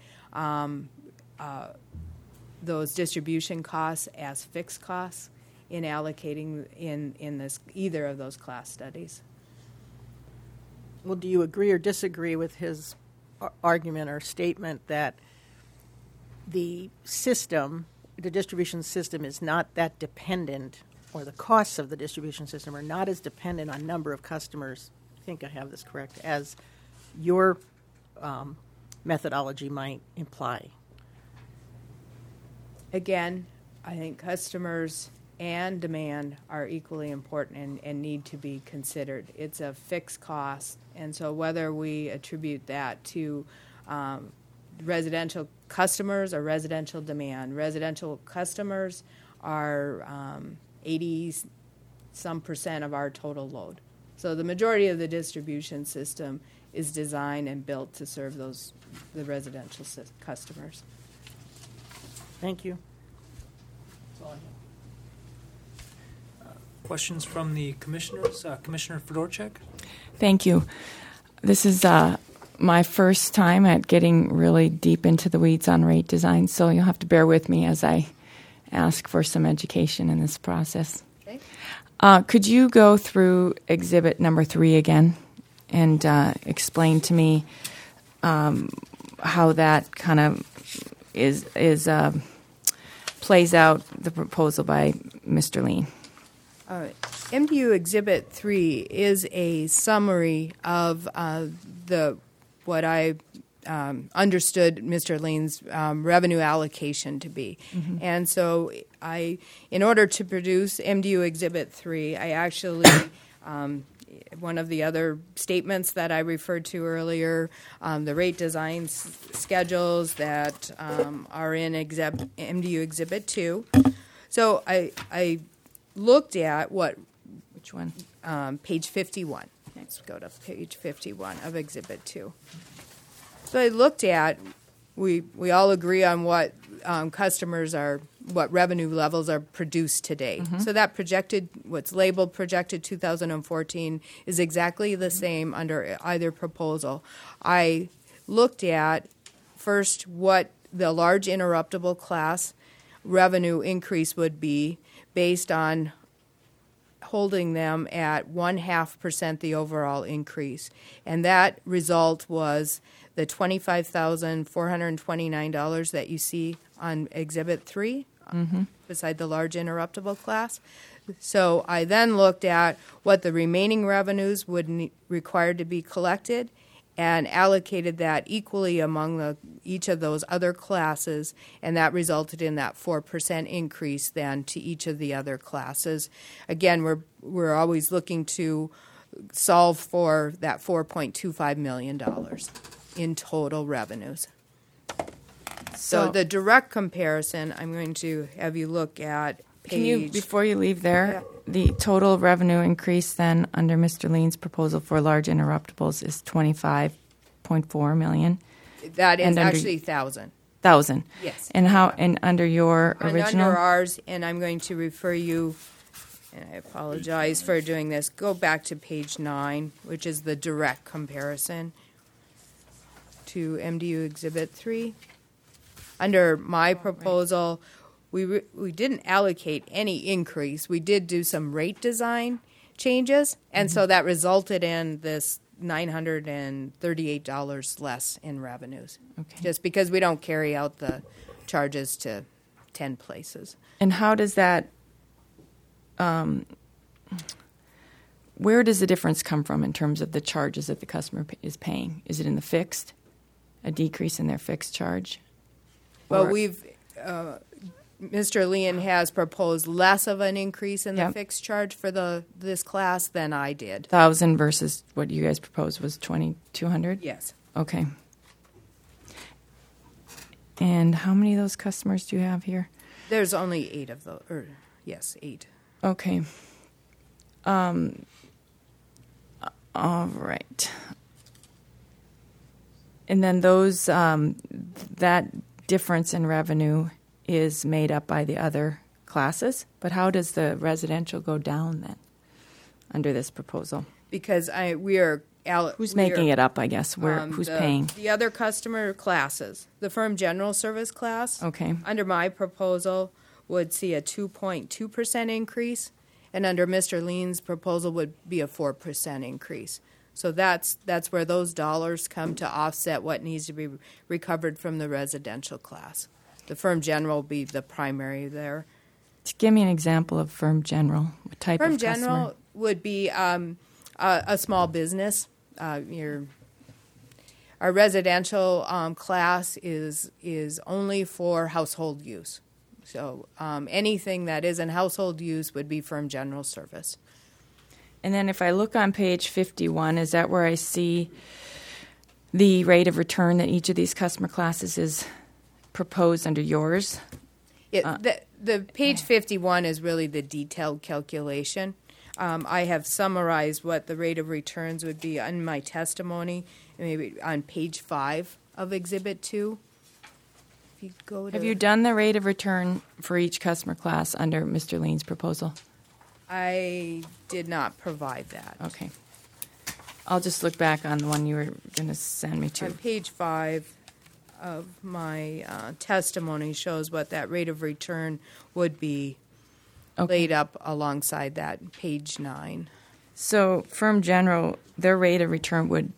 those distribution costs as fixed costs in allocating in this either of those class studies. Well, do you agree or disagree with his argument or statement that the system, the distribution system, is not that dependent, or the costs of the distribution system are not as dependent on number of customers, I think I have this correct, as your methodology might imply? Again, I think customers and demand are equally important and need to be considered. It's a fixed cost, and so whether we attribute that to residential customers or residential demand, residential customers are 80-some% of our total load. So the majority of the distribution system is designed and built to serve the residential customers. Thank you. Questions from the commissioners? Commissioner Fedorchak? Thank you. This is my first time at getting really deep into the weeds on rate design, so you'll have to bear with me as I ask for some education in this process. Okay. Could you go through exhibit number 3 again and explain to me how that kind of is plays out the proposal by Mr. Lean? MDU Exhibit 3 is a summary of what I understood Mr. Lean's revenue allocation to be. And so in order to produce MDU Exhibit 3, I actually, one of the other statements that I referred to earlier, the rate design schedules that are in MDU Exhibit 2. So I looked at Which one? page 51. Let's go to page 51 of Exhibit 2. So I looked at, we all agree on what customers are, what revenue levels are produced today. So that what's labeled projected 2014 is exactly the same under either proposal. I looked at first what the large interruptible class revenue increase would be based on holding them at 0.5% the overall increase. And that result was the $25,429 that you see on Exhibit 3 beside the large interruptible class. So I then looked at what the remaining revenues would require to be collected and allocated that equally among each of those other classes, and that resulted in that 4% increase then to each of the other classes. Again, we're always looking to solve for that $4.25 million in total revenues. So the direct comparison, I'm going to have you look at page... Before you leave there, the total revenue increase then under Mr. Lean's proposal for large interruptibles is $25.4 million. That is and actually 1,000. 1,000. Yes. And under your original? Under ours, and I'm going to refer you, and I apologize for doing this, go back to page 9, which is the direct comparison to MDU Exhibit 3. Under my proposal, we didn't allocate any increase. We did do some rate design changes, and so that resulted in this $938 less in revenues. Okay. Just because we don't carry out the charges to 10 places. And how does that, where does the difference come from in terms of the charges that the customer is paying? Is it in the fixed, a decrease in their fixed charge? Well, Mr. Lean has proposed less of an increase in the fixed charge for this class than I did. 1,000 versus what you guys proposed was 2,200? Yes. Okay. And how many of those customers do you have here? There's only 8 of those. Yes, 8. Okay. All right. And then those that difference in revenue is made up by the other classes, but how does the residential go down then under this proposal? Because who's making it up, I guess? Who's paying? The other customer classes. The firm general service class, under my proposal, would see a 2.2% increase, and under Mr. Lean's proposal would be a 4% increase. So that's where those dollars come to offset what needs to be recovered from the residential class. The firm general will be the primary there. Give me an example of firm general. What type of customer? Firm general would be a small business. Our residential class is only for household use. So anything that is in household use would be firm general service. And then if I look on page 51, is that where I see the rate of return that each of these customer classes is proposed under yours? The page 51 is really the detailed calculation. I have summarized what the rate of returns would be in my testimony, maybe on page 5 of Exhibit 2. If you go to Have you done the rate of return for each customer class under Mr. Lean's proposal? I did not provide that. Okay. I'll just look back on the one you were going to send me to. On page 5 of my testimony shows what that rate of return would be laid up alongside that, page 9. So firm general, their rate of return would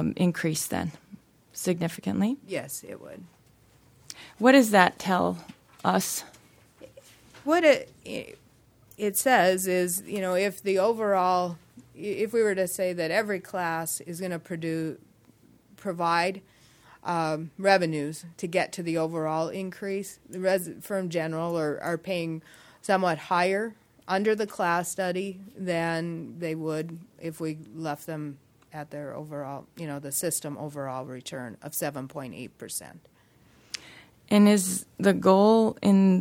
increase then significantly? Yes, it would. What does that tell us? What it says is, if the overall, if we were to say that every class is going to provide revenues to get to the overall increase, the firm general are paying somewhat higher under the class study than they would if we left them at their overall, the system overall return of 7.8%. And is the goal in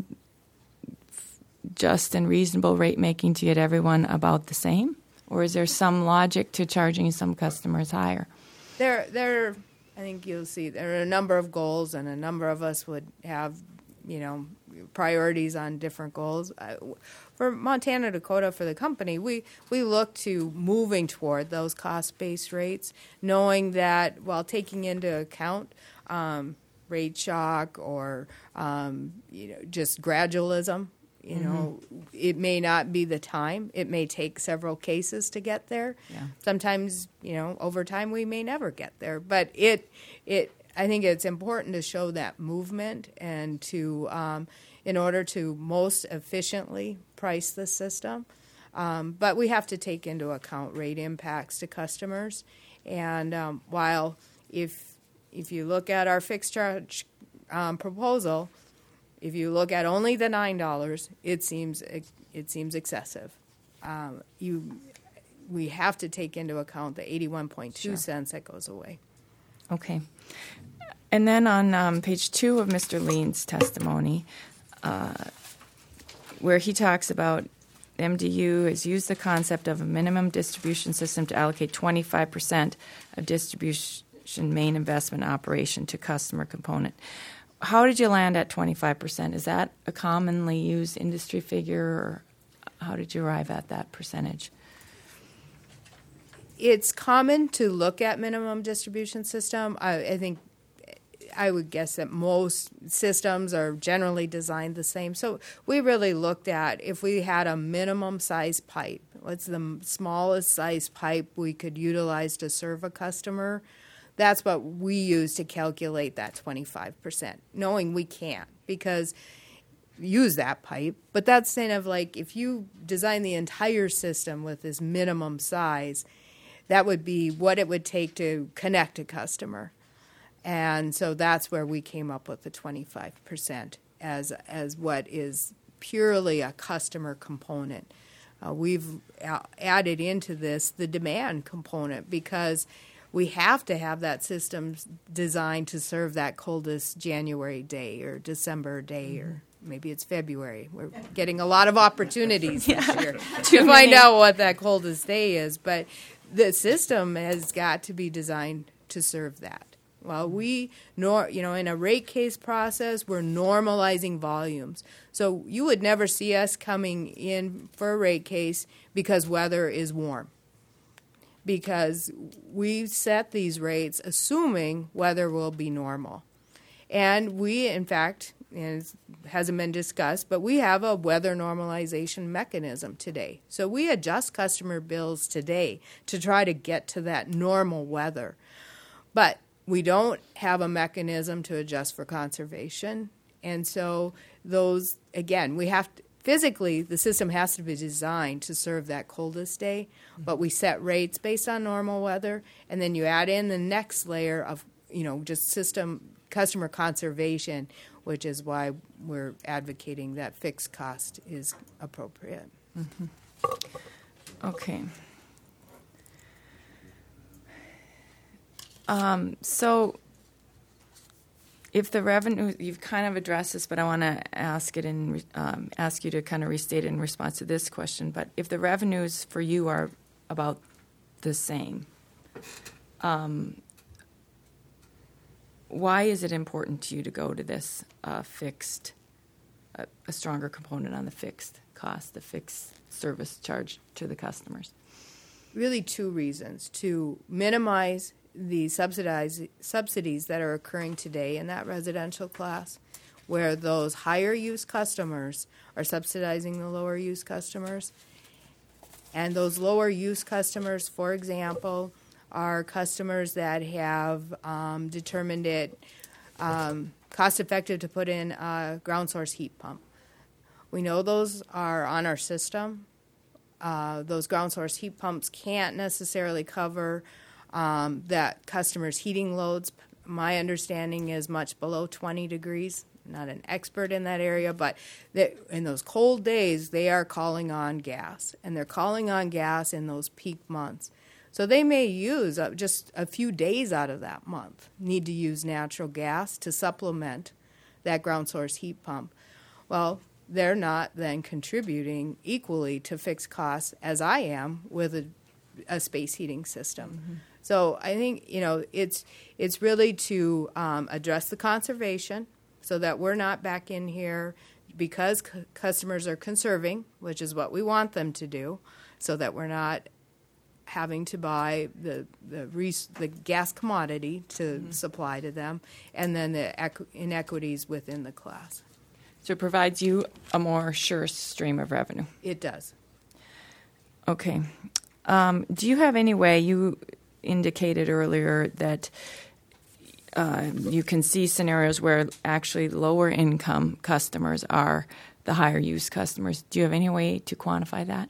just and reasonable rate making to get everyone about the same? Or is there some logic to charging some customers higher? I think you'll see there are a number of goals, and a number of us would have, priorities on different goals. For Montana Dakota, for the company, we look to moving toward those cost-based rates, knowing that while taking into account rate shock or just gradualism, it may not be the time. It may take several cases to get there. Yeah. Sometimes, over time we may never get there. But I think it's important to show that movement and to, in order to most efficiently price the system. But we have to take into account rate impacts to customers. And while if you look at our fixed charge proposal, if you look at only the $9, it seems excessive. We have to take into account the 81.2 cents that goes away. Okay. And then on page 2 of Mr. Lean's testimony, where he talks about MDU has used the concept of a minimum distribution system to allocate 25% of distribution main investment operation to customer component. How did you land at 25%? Is that a commonly used industry figure, or how did you arrive at that percentage? It's common to look at minimum distribution system. I think I would guess that most systems are generally designed the same. So we really looked at if we had a minimum size pipe, what's the smallest size pipe we could utilize to serve a customer. That's what we use to calculate that 25%, knowing we can't because use that pipe. But that's kind of like if you design the entire system with this minimum size, that would be what it would take to connect a customer. And so that's where we came up with the 25% as what is purely a customer component. We've added into this the demand component because we have to have that system designed to serve that coldest January day or December day or maybe it's February. We're getting a lot of opportunities this year to find out what that coldest day is. But the system has got to be designed to serve that. Well, in a rate case process, we're normalizing volumes. So you would never see us coming in for a rate case because weather is warm. Because we set these rates assuming weather will be normal. And we, in fact, and it hasn't been discussed, but we have a weather normalization mechanism today. So we adjust customer bills today to try to get to that normal weather. But we don't have a mechanism to adjust for conservation. And so those, again, we have to, physically, the system has to be designed to serve that coldest day, but we set rates based on normal weather, and then you add in the next layer of, just system customer conservation, which is why we're advocating that fixed cost is appropriate. Mm-hmm. Okay. So if the revenue, you've kind of addressed this, but I want to ask you to kind of restate it in response to this question. But if the revenues for you are about the same, why is it important to you to go to this fixed, a stronger component on the fixed cost, the fixed service charge to the customers? Really 2 reasons. To minimize the subsidies that are occurring today in that residential class, where those higher use customers are subsidizing the lower use customers. And those lower use customers, for example, are customers that have determined it cost effective to put in a ground source heat pump. We know those are on our system. Those ground source heat pumps can't necessarily cover that customer's heating loads. My understanding is much below 20 degrees. Not an expert in that area, but in those cold days, they are calling on gas, and they're calling on gas in those peak months. So they may use just a few days out of that month, need to use natural gas to supplement that ground source heat pump. Well, they're not then contributing equally to fixed costs as I am with a space heating system. Mm-hmm. So I think, it's really to address the conservation so that we're not back in here because customers are conserving, which is what we want them to do, so that we're not having to buy the gas commodity to supply to them, and then the inequities within the class. So it provides you a more sure stream of revenue. It does. Okay. Do you have any way, you indicated earlier that you can see scenarios where actually lower income customers are the higher use customers. Do you have any way to quantify that?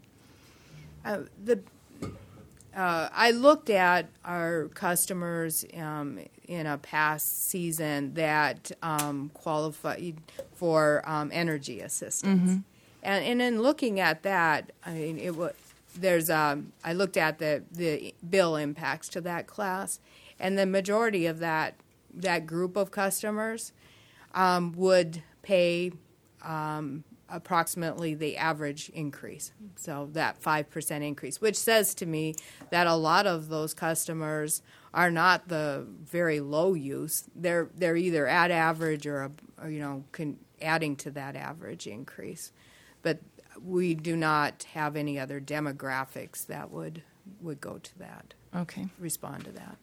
I looked at our customers in a past season that qualified for energy assistance, Mm-hmm. and in looking at that, I mean, I looked at the bill impacts to that class, and the majority of that group of customers would pay approximately the average increase, so that 5% increase, which says to me that a lot of those customers are not the very low use. They're either at average or adding to that average increase, but we do not have any other demographics that would go to that. Okay. Respond to that.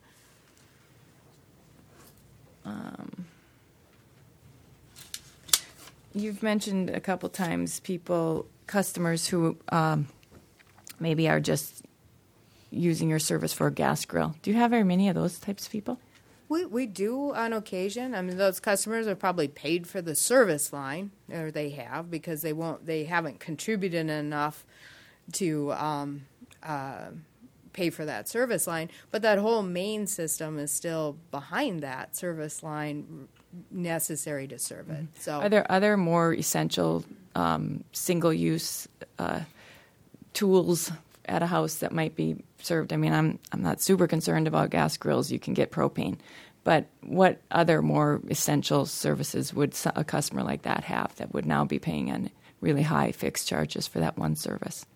You've mentioned a couple times customers who maybe are just using your service for a gas grill. Do you have very many of those types of people? We do on occasion. I mean, those customers are probably paid for the service line, or they have, because they haven't contributed enough to pay for that service line. But that whole main system is still behind that service line necessary to serve it. So, are there other more essential single-use tools at a house that might be served? I mean, I'm not super concerned about gas grills. You can get propane. But what other more essential services would a customer like that have that would now be paying on really high fixed charges for that one service?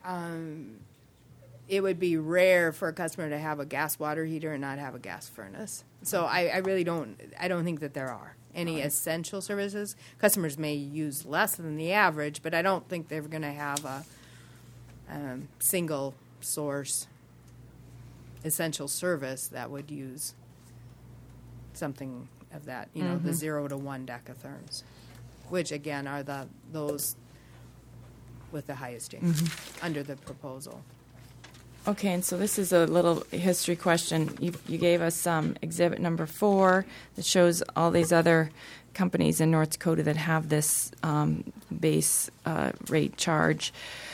It would be rare for a customer to have a gas water heater and not have a gas furnace. So I really don't think that there are any essential services. Customers may use less than the average, but I don't think they're going to have a single source essential service that would use something of that, the 0 to 1 decatherms, which again are those with the highest income under the proposal. Okay, and so this is a little history question. You gave us exhibit number 4 that shows all these other companies in North Dakota that have this base rate charge.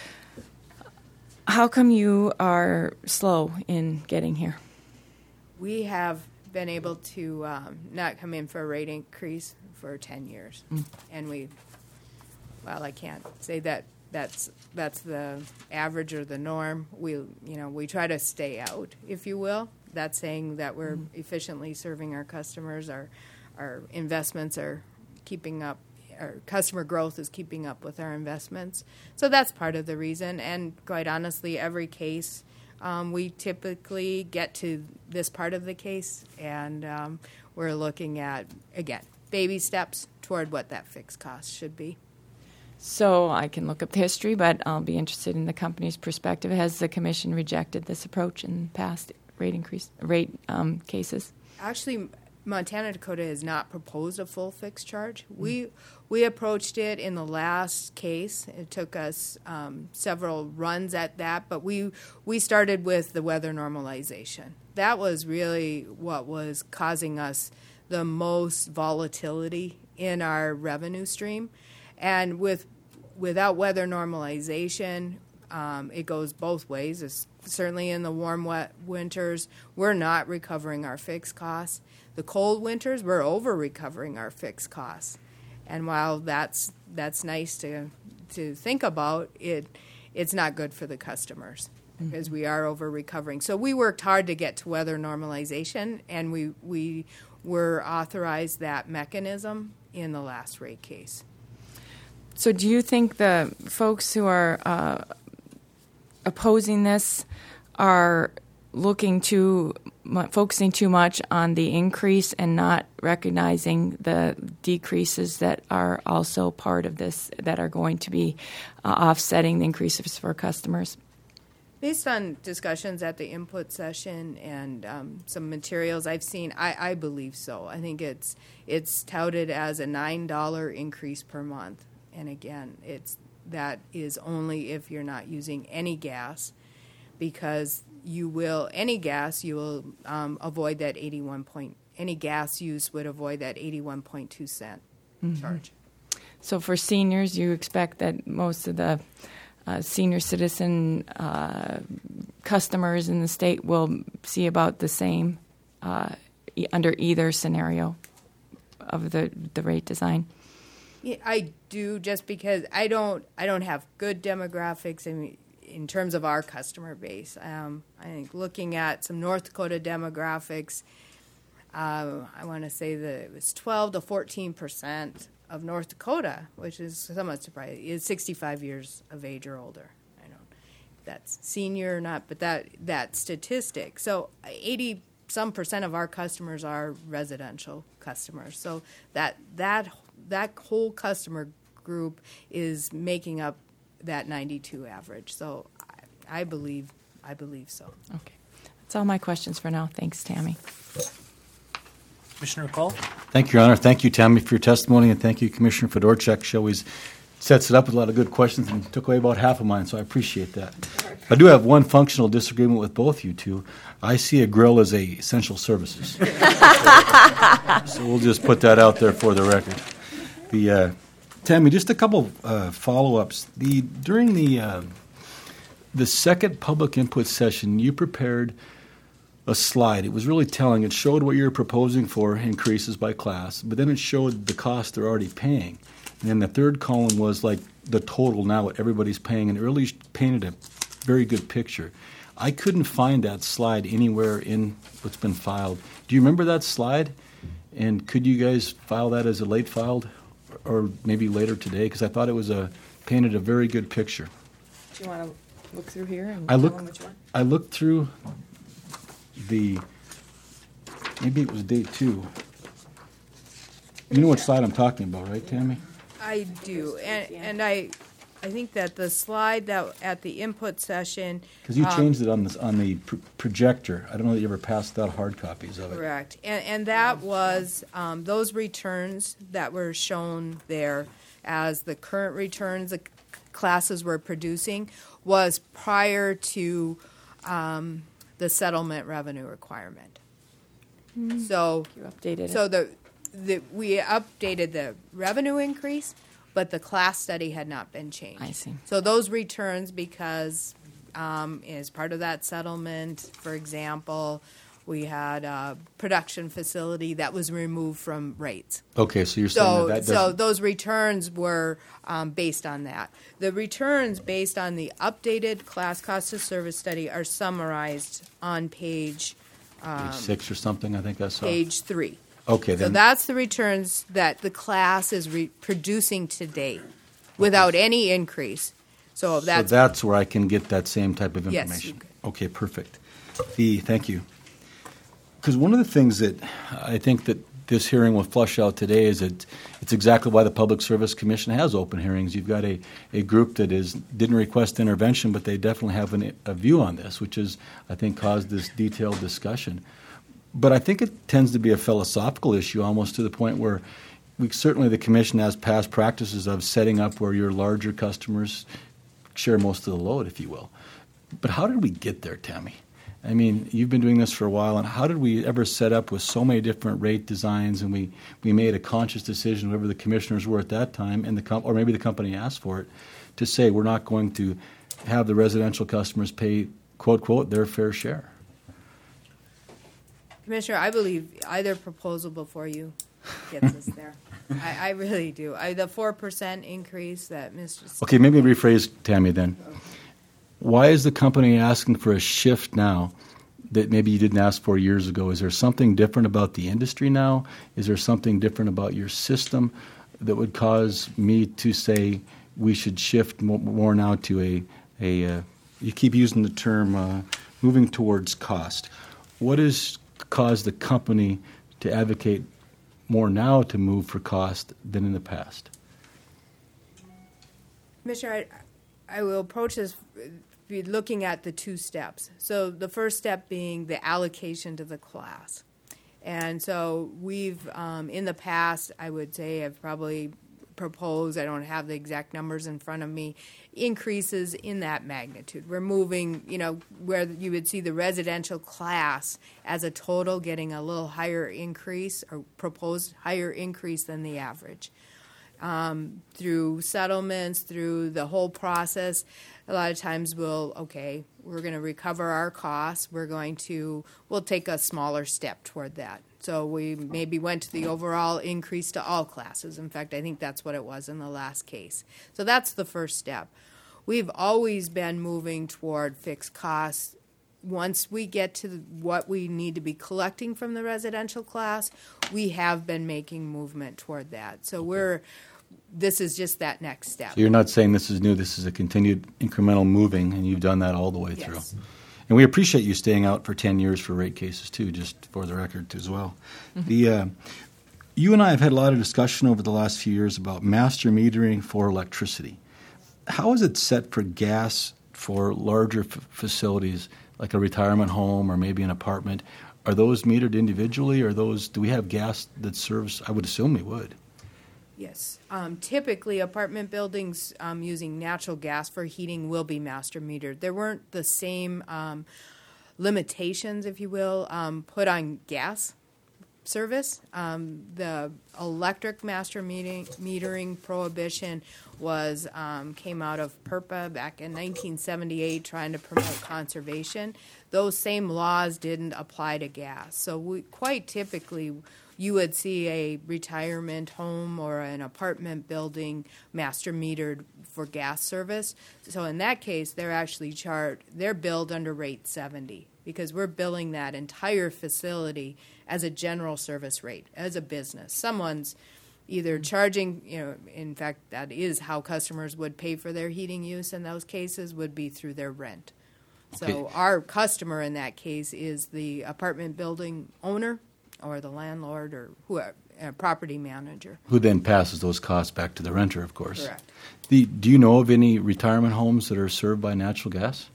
How come you are slow in getting here? We have been able to not come in for a rate increase for 10 years. And I can't say that that's the average or the norm. We try to stay out, if you will. That's saying that we're efficiently serving our customers. Our investments are keeping up. Our customer growth is keeping up with our investments. So that's part of the reason. And quite honestly, every case, we typically get to this part of the case, and we're looking at, again, baby steps toward what that fixed cost should be. So I can look up the history, but I'll be interested in the company's perspective. Has the commission rejected this approach in past rate cases? Actually, Montana Dakota has not proposed a full fixed charge. We approached it in the last case. It took us several runs at that, but we started with the weather normalization. That was really what was causing us the most volatility in our revenue stream. And without weather normalization, it goes both ways. It's certainly in the warm, wet winters, we're not recovering our fixed costs. The cold winters, we're over-recovering our fixed costs. And while that's nice to think about, it's not good for the customers because we are over-recovering. So we worked hard to get to weather normalization, and we were authorized that mechanism in the last rate case. So do you think the folks who are opposing this are focusing too much on the increase and not recognizing the decreases that are also part of this, that are going to be offsetting the increases for customers? Based on discussions at the input session and some materials I've seen, I believe so. I think it's touted as a $9 increase per month. And again, that is only if you're not using any gas, because you will avoid that any gas use would avoid that 81.2 cent charge. So for seniors, you expect that most of the senior citizen customers in the state will see about the same under either scenario of the rate design? Yeah, I do, just because I don't have good demographics in terms of our customer base. I think looking at some North Dakota demographics, I want to say that it was 12 to 14% of North Dakota, which is somewhat surprising, is 65 years of age or older. I don't know if that's senior or not, but that statistic. So 80-some% of our customers are residential customers. So that whole customer group is making up that 92 average. So I believe so. Okay. That's all my questions for now. Thanks, Tammy. Commissioner Call? Thank you, Your Honor. Thank you, Tammy, for your testimony, and thank you, Commissioner Fedorchak. She always sets it up with a lot of good questions and took away about half of mine, so I appreciate that. I do have one functional disagreement with both you two. I see a grill as essential services. So we'll just put that out there for the record. Tammy, just a couple follow-ups. During the second public input session, you prepared a slide. It was really telling. It showed what you're proposing for increases by class, but then it showed the cost they're already paying. And then the third column was like the total now, what everybody's paying, and it really painted a very good picture. I couldn't find that slide anywhere in what's been filed. Do you remember that slide? And could you guys file that as a late filed or maybe later today? Because I thought it painted a very good picture. Do you want to look through here and tell them which one? I looked through maybe it was date 2. You know what slide I'm talking about, right, Tammy? I do, and I think that the slide that at the input session, because you changed it on the projector. I don't know that you ever passed out hard copies of it. Correct, and that was those returns that were shown there as the current returns the classes were producing was prior to the settlement revenue requirement. So you updated so it. We updated the revenue increase, but the class study had not been changed. I see. So those returns, because as part of that settlement, for example, we had a production facility that was removed from rates. Okay, so you're saying that So those returns were based on that. The returns based on the updated class cost of service study are summarized on page 6 or something, I think I saw. Page 3. Okay, then. So that's the returns that the class is producing today without any increase. So that's where I can get that same type of information. Yes, you can. Okay, perfect. Thank you. Because one of the things that I think that this hearing will flush out today is that it's exactly why the Public Service Commission has open hearings. You've got a group that didn't request intervention, but they definitely have a view on this, which is, I think, caused this detailed discussion. But I think it tends to be a philosophical issue almost to the point where certainly the Commission has past practices of setting up where your larger customers share most of the load, if you will. But how did we get there, Tammy? I mean, you've been doing this for a while, and how did we ever set up with so many different rate designs, and we made a conscious decision, whoever the commissioners were at that time, and or maybe the company asked for it, to say we're not going to have the residential customers pay, quote, quote, their fair share? Commissioner, I believe either proposal before you gets us there. I really do. The 4% increase that Mr. Okay, maybe rephrase, Tammy, then. Why is the company asking for a shift now that maybe you didn't ask for years ago? Is there something different about the industry now? Is there something different about your system that would cause me to say we should shift more now to a you keep using the term moving towards cost. What has caused the company to advocate more now to move for cost than in the past? Commissioner, I will approach this be looking at the two steps. So the first step being the allocation to the class. And so we've, in the past, I would say I've probably proposed, I don't have the exact numbers in front of me, increases in that magnitude. We're moving, where you would see the residential class as a total getting a little higher increase or proposed higher increase than the average. Through settlements, through the whole process, a lot of times we're going to recover our costs. We'll take a smaller step toward that. So we maybe went to the overall increase to all classes. In fact, I think that's what it was in the last case. So that's the first step. We've always been moving toward fixed costs. Once we get to what we need to be collecting from the residential class, we have been making movement toward that. So this is just that next step. So you're not saying this is new, this is a continued incremental moving, and you've done that all the way through. Yes. And we appreciate you staying out for 10 years for rate cases, too, just for the record, as well. Mm-hmm. You and I have had a lot of discussion over the last few years about master metering for electricity. How is it set for gas for larger facilities, like a retirement home or maybe an apartment? Are those metered individually, or do we have gas that serves? I would assume we would. Yes. Typically, apartment buildings using natural gas for heating will be master metered. There weren't the same limitations, if you will, put on gas service. The electric master metering prohibition came out of PURPA back in 1978, trying to promote conservation. Those same laws didn't apply to gas. So quite typically, you would see a retirement home or an apartment building master metered for gas service. So in that case, they're billed under rate 70 because we're billing that entire facility as a general service rate, as a business. Someone's either charging, in fact, that is how customers would pay for their heating use in those cases, would be through their rent. So our customer in that case is the apartment building owner or the landlord or whoever, a property manager. Who then passes those costs back to the renter, of course. Correct. Do you know of any retirement homes that are served by natural gas?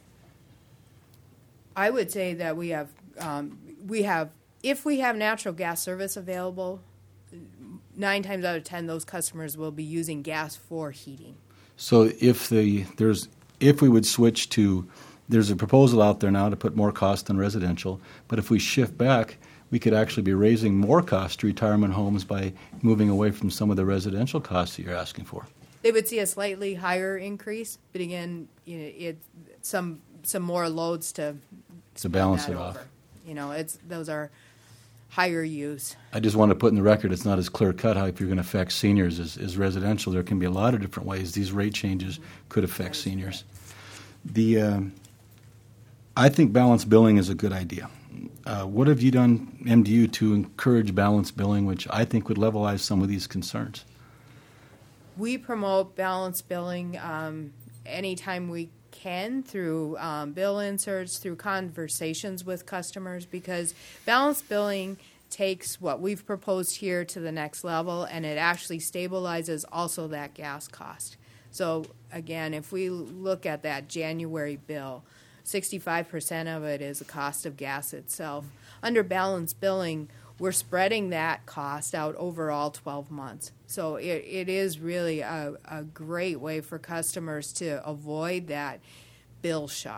I would say that we have, if we have natural gas service available, 9 times out of 10, those customers will be using gas for heating. So if we would switch to, there's a proposal out there now to put more cost on residential, but if we shift back, we could actually be raising more cost to retirement homes by moving away from some of the residential costs that you're asking for. They would see a slightly higher increase, but again, some more loads to balance it over. off. Those are higher use. I just want to put in the record it's not as clear cut how if you're going to affect seniors as residential. There can be a lot of different ways these rate changes could affect seniors. I think balanced billing is a good idea. What have you done, MDU, to encourage balanced billing, which I think would levelize some of these concerns? We promote balanced billing anytime we can through bill inserts, through conversations with customers, because balanced billing takes what we've proposed here to the next level, and it actually stabilizes also that gas cost. So again, if we look at that January bill, 65% of it is the cost of gas itself. Under balanced billing, we're spreading that cost out over all 12 months. So it is really a great way for customers to avoid that bill shock.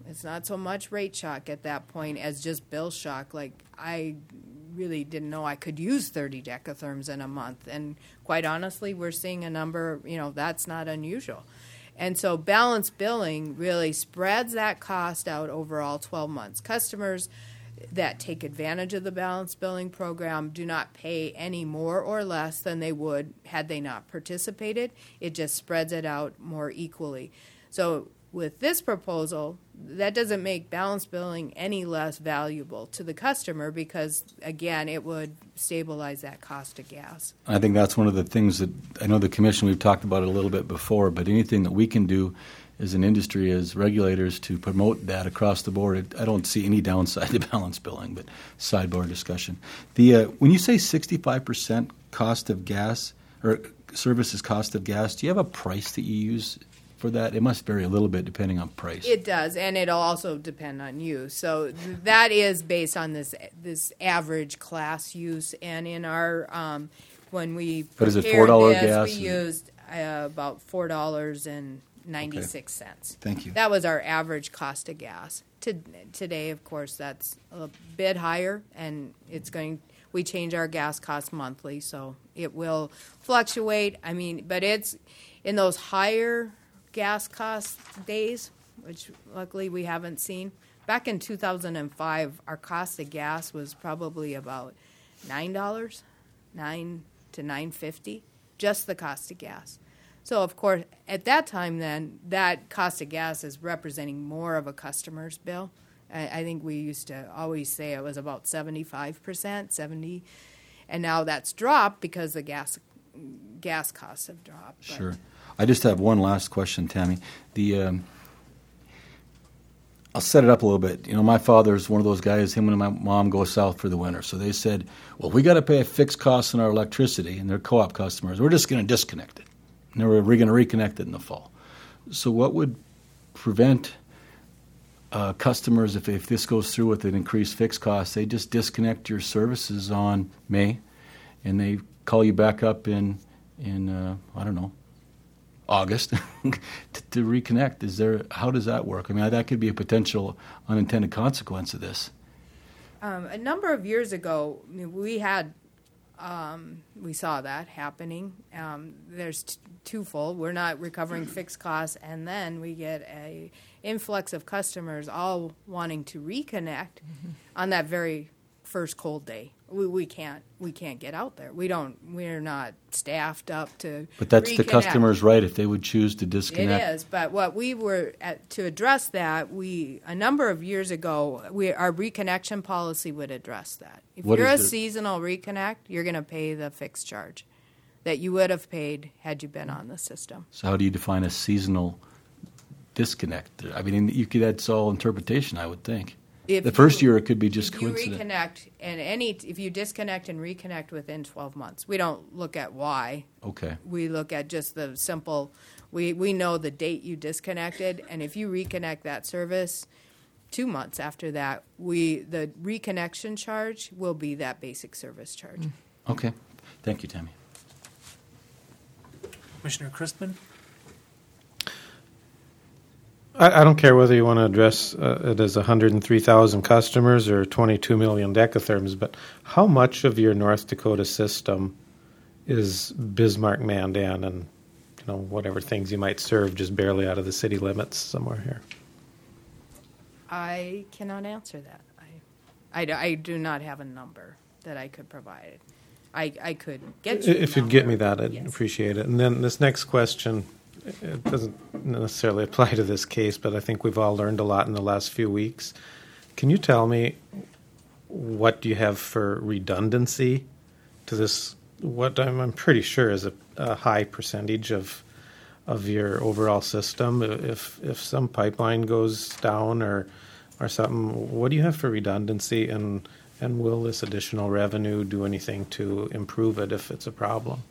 It's not so much rate shock at that point as just bill shock. Like, I really didn't know I could use 30 decatherms in a month. And quite honestly, we're seeing a number, that's not unusual. And so balanced billing really spreads that cost out over all 12 months. Customers that take advantage of the balanced billing program do not pay any more or less than they would had they not participated. It just spreads it out more equally. So with this proposal, that doesn't make balanced billing any less valuable to the customer because, again, it would stabilize that cost of gas. I think that's one of the things that I know the Commission, we've talked about it a little bit before, but anything that we can do as an industry, as regulators, to promote that across the board, I don't see any downside to balanced billing, but sidebar discussion. When you say 65% cost of gas, or services cost of gas, do you have a price that you use for that? It must vary a little bit depending on price. It does, and it'll also depend on use. So that is based on this average class use. And in our when we But is it prepared $4 this, gas? we used about $4.96. Thank you. That was our average cost of gas. Today, of course, that's a bit higher, and we change our gas costs monthly, so it will fluctuate. I mean, but it's in those higher gas cost days, which luckily we haven't seen. Back in 2005, our cost of gas was probably about $9 to $9.50, just the cost of gas. So, of course, at that time then, that cost of gas is representing more of a customer's bill. I think we used to always say it was about 75%, and now that's dropped because the gas costs have dropped. Sure. I just have one last question, Tammy. I'll set it up a little bit. My father's one of those guys, him and my mom go south for the winter. So they said, well, we got to pay a fixed cost on our electricity, and they're co-op customers. We're just going to disconnect it. And we're going to reconnect it in the fall. So what would prevent customers, if this goes through with an increased fixed cost, they just disconnect your services on May, and they call you back up in I don't know, August to reconnect? How does that work? I mean, that could be a potential unintended consequence of this. A number of years ago, we saw that happening. There's twofold. We're not recovering fixed costs, and then we get a influx of customers all wanting to reconnect on that very first cold day. We can't get out there. We're not staffed up to. But that's reconnect. the customer's right if they would choose to disconnect. It is, but what we were to address that, a number of years ago, our reconnection policy would address that. If you're a seasonal reconnect, you're going to pay the fixed charge that you would have paid had you been on the system. So how do you define a seasonal disconnect? I mean, that's all interpretation, I would think. The first year it could be just coincidence. You reconnect, and if you disconnect and reconnect within 12 months, we don't look at why. Okay. We look at just the simple. We know the date you disconnected, and if you reconnect that service 2 months after that, the reconnection charge will be that basic service charge. Okay. Thank you, Tammy. Commissioner Christman? I don't care whether you want to address it as 103,000 customers or 22 million decatherms, but how much of your North Dakota system is Bismarck, Mandan, and whatever things you might serve just barely out of the city limits somewhere here? I cannot answer that. I do not have a number that I could provide. I could get you. If you'd get me that, I'd appreciate it. And then this next question. It doesn't necessarily apply to this case, but I think we've all learned a lot in the last few weeks. Can you tell me what do you have for redundancy to this, what I'm pretty sure is a high percentage of your overall system? If some pipeline goes down or something, what do you have for redundancy, and will this additional revenue do anything to improve it if it's a problem?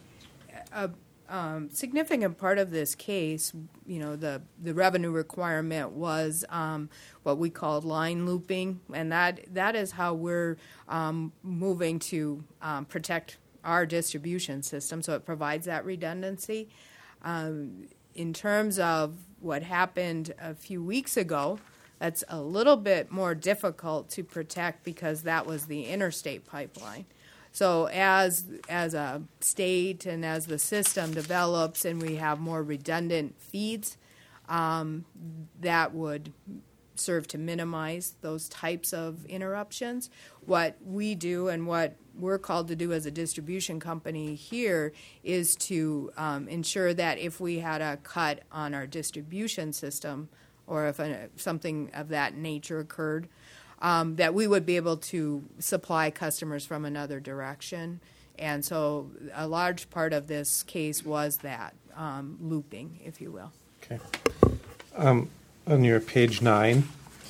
Significant part of this case, the revenue requirement was what we called line looping, and that is how we're moving to protect our distribution system, so it provides that redundancy. In terms of what happened a few weeks ago, That's a little bit more difficult to protect because that was the interstate pipeline. So as a state and as the system develops and we have more redundant feeds, that would serve to minimize those types of interruptions. What we do and what we're called to do as a distribution company here is to ensure that if we had a cut on our distribution system or if something of that nature occurred, that we would be able to supply customers from another direction. And so a large part of this case was that looping, if you will. Okay. On your page 9,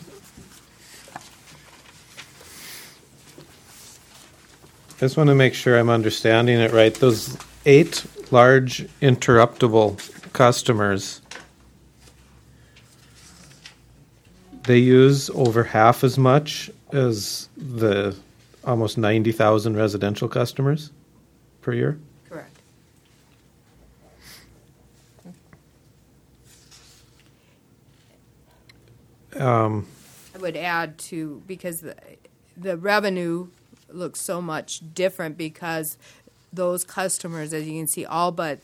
I just want to make sure I'm understanding it right. Those 8 large interruptible customers, they use over half as much as the almost 90,000 residential customers per year? Correct. I would add to, because the revenue looks so much different because those customers, as you can see, all but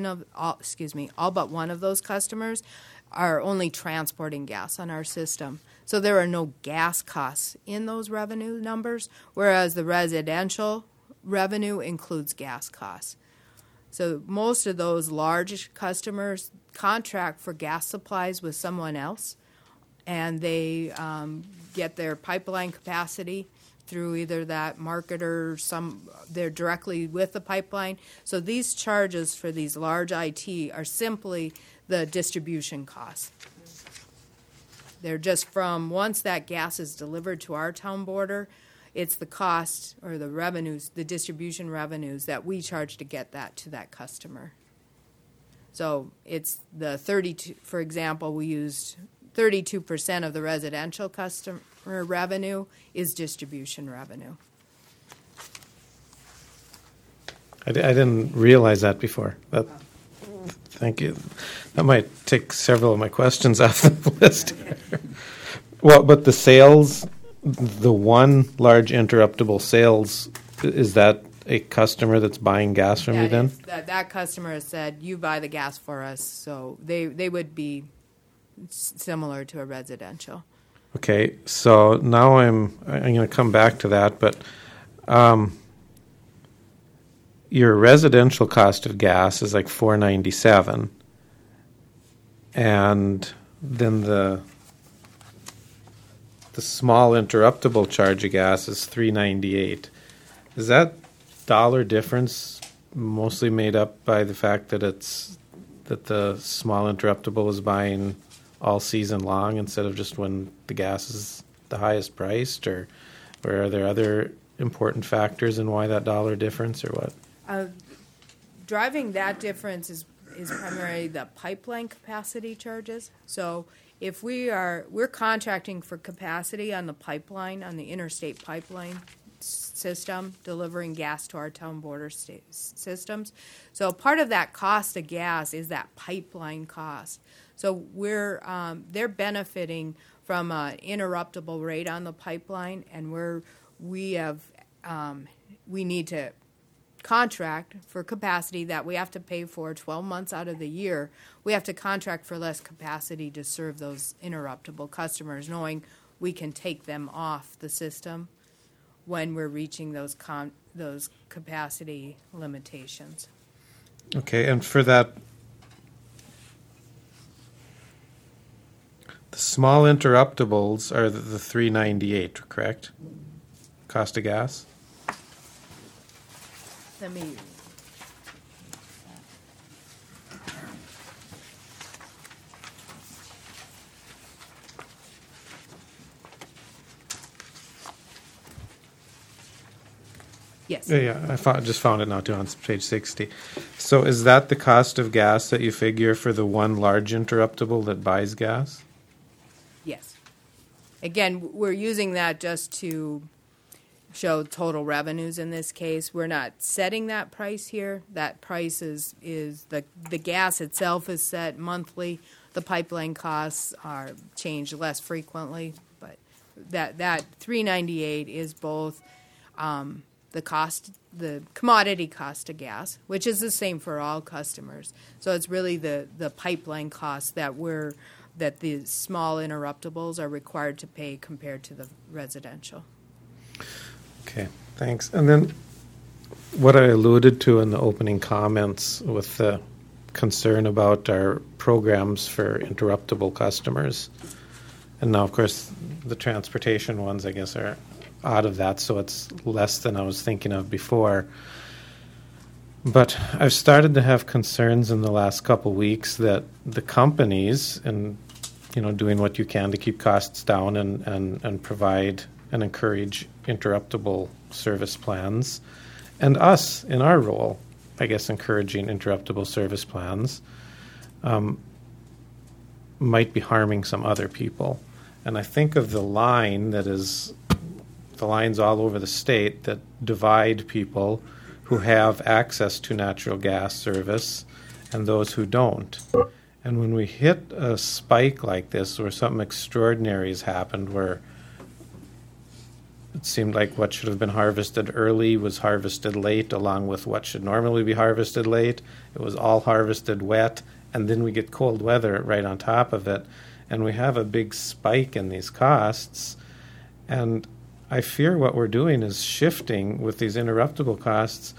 one of those customers are only transporting gas on our system. So there are no gas costs in those revenue numbers, whereas the residential revenue includes gas costs. So most of those large customers contract for gas supplies with someone else, and they get their pipeline capacity through either that marketer or they're directly with the pipeline. So these charges for these large IT are simply the distribution costs. They're just from once that gas is delivered to our town border, it's the cost or the revenues, the distribution revenues that we charge to get that to that customer. So it's the 32, for example, we used 32% of the residential customer revenue is distribution revenue. I didn't realize that before. Thank you. That might take several of my questions off the list. Well, but the sales, the one large interruptible sales, is that a customer that's buying gas from you then? That customer has said, you buy the gas for us, so they would be similar to a residential. Okay, so now I'm going to come back to that, but your residential cost of gas is like $4.97, and then the small interruptible charge of gas is $3.98. Is that dollar difference mostly made up by the fact that the small interruptible is buying all season long instead of just when the gas is the highest priced, or are there other important factors in why that dollar difference, or what? Driving that difference is primarily the pipeline capacity charges. So if we're contracting for capacity on the pipeline, on the interstate pipeline system, delivering gas to our town border systems. So part of that cost of gas is that pipeline cost. So they're benefiting from an interruptible rate on the pipeline, and we need to contract for capacity that we have to pay for 12 months out of the year. We have to contract for less capacity to serve those interruptible customers, knowing we can take them off the system when we're reaching those capacity limitations. Okay, and for that, the small interruptibles are the $3.98, correct? Cost of gas? Let me. Yes. Yeah, I just found it now too on page 60. So is that the cost of gas that you figure for the one large interruptible that buys gas? Yes. Again, we're using that just to show total revenues in this case. We're not setting that price here. That price is the gas itself is set monthly the pipeline costs are changed less frequently, but that $3.98 is both the commodity cost of gas, which is the same for all customers. So it's really the pipeline costs that the small interruptibles are required to pay compared to the residential. Okay, thanks. And then what I alluded to in the opening comments with the concern about our programs for interruptible customers. And now, of course, the transportation ones, I guess, are out of that, so it's less than I was thinking of before. But I've started to have concerns in the last couple weeks that the companies, and doing what you can to keep costs down and provide and encourage interruptible service plans, and us in our role, I guess, encouraging interruptible service plans, might be harming some other people. And I think of the lines all over the state that divide people who have access to natural gas service and those who don't. And when we hit a spike like this, where something extraordinary has happened, where it seemed like what should have been harvested early was harvested late, along with what should normally be harvested late, it was all harvested wet, and then we get cold weather right on top of it, and we have a big spike in these costs. And I fear what we're doing is shifting with these interruptible costs.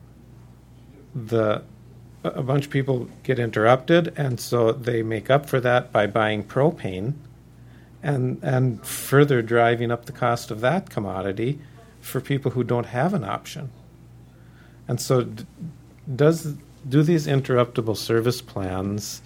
A bunch of people get interrupted, and so they make up for that by buying propane and further driving up the cost of that commodity for people who don't have an option. And so do these interruptible service plans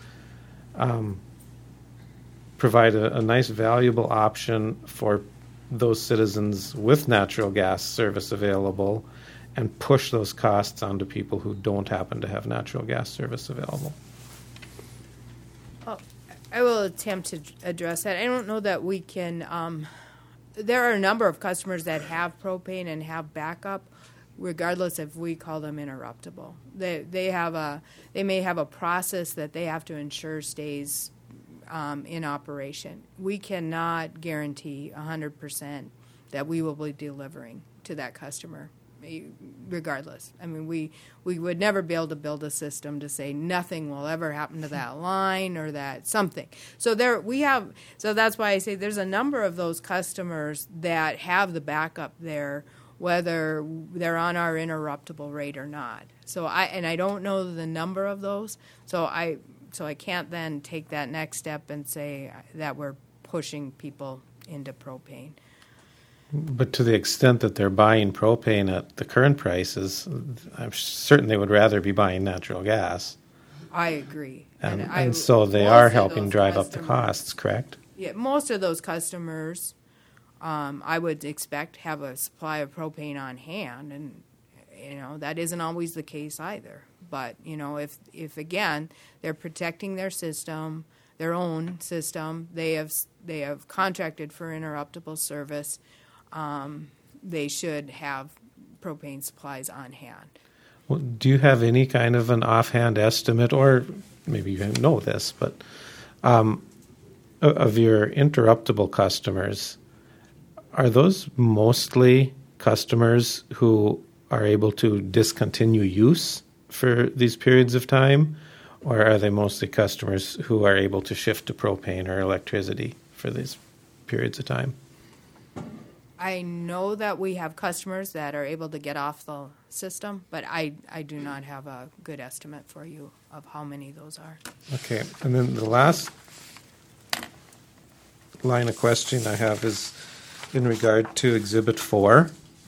provide a nice, valuable option for those citizens with natural gas service available and push those costs onto people who don't happen to have natural gas service available? Well, I will attempt to address that. I don't know that we can. There are a number of customers that have propane and have backup, regardless if we call them interruptible. They may have a process that they have to ensure stays in operation. We cannot guarantee 100% that we will be delivering to that customer, regardless. I mean, we would never be able to build a system to say nothing will ever happen to that line or that something. So that's why I say there's a number of those customers that have the backup there, whether they're on our interruptible rate or not. So I don't know the number of those. So I can't then take that next step and say that we're pushing people into propane. But to the extent that they're buying propane at the current prices, I'm certain they would rather be buying natural gas. I agree. And so they are helping drive up the costs, correct? Yeah, most of those customers, I would expect, have a supply of propane on hand, and that isn't always the case either. But if again they're protecting their system, their own system, they have contracted for interruptible service, they should have propane supplies on hand. Well, do you have any kind of an offhand estimate, or maybe you know this, but of your interruptible customers, are those mostly customers who are able to discontinue use for these periods of time, or are they mostly customers who are able to shift to propane or electricity for these periods of time? I know that we have customers that are able to get off the system, but I do not have a good estimate for you of how many those are. Okay, and then the last line of questioning I have is in regard to Exhibit 4.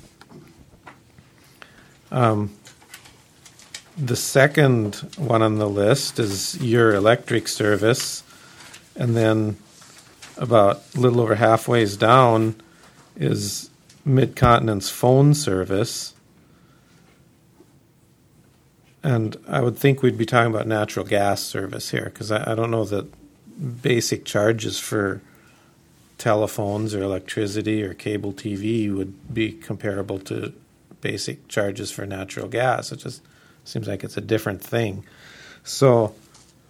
The second one on the list is your electric service, and then about a little over halfway down is Mid-Continent's phone service. And I would think we'd be talking about natural gas service here, because I don't know that basic charges for telephones or electricity or cable TV would be comparable to basic charges for natural gas. It just seems like it's a different thing. So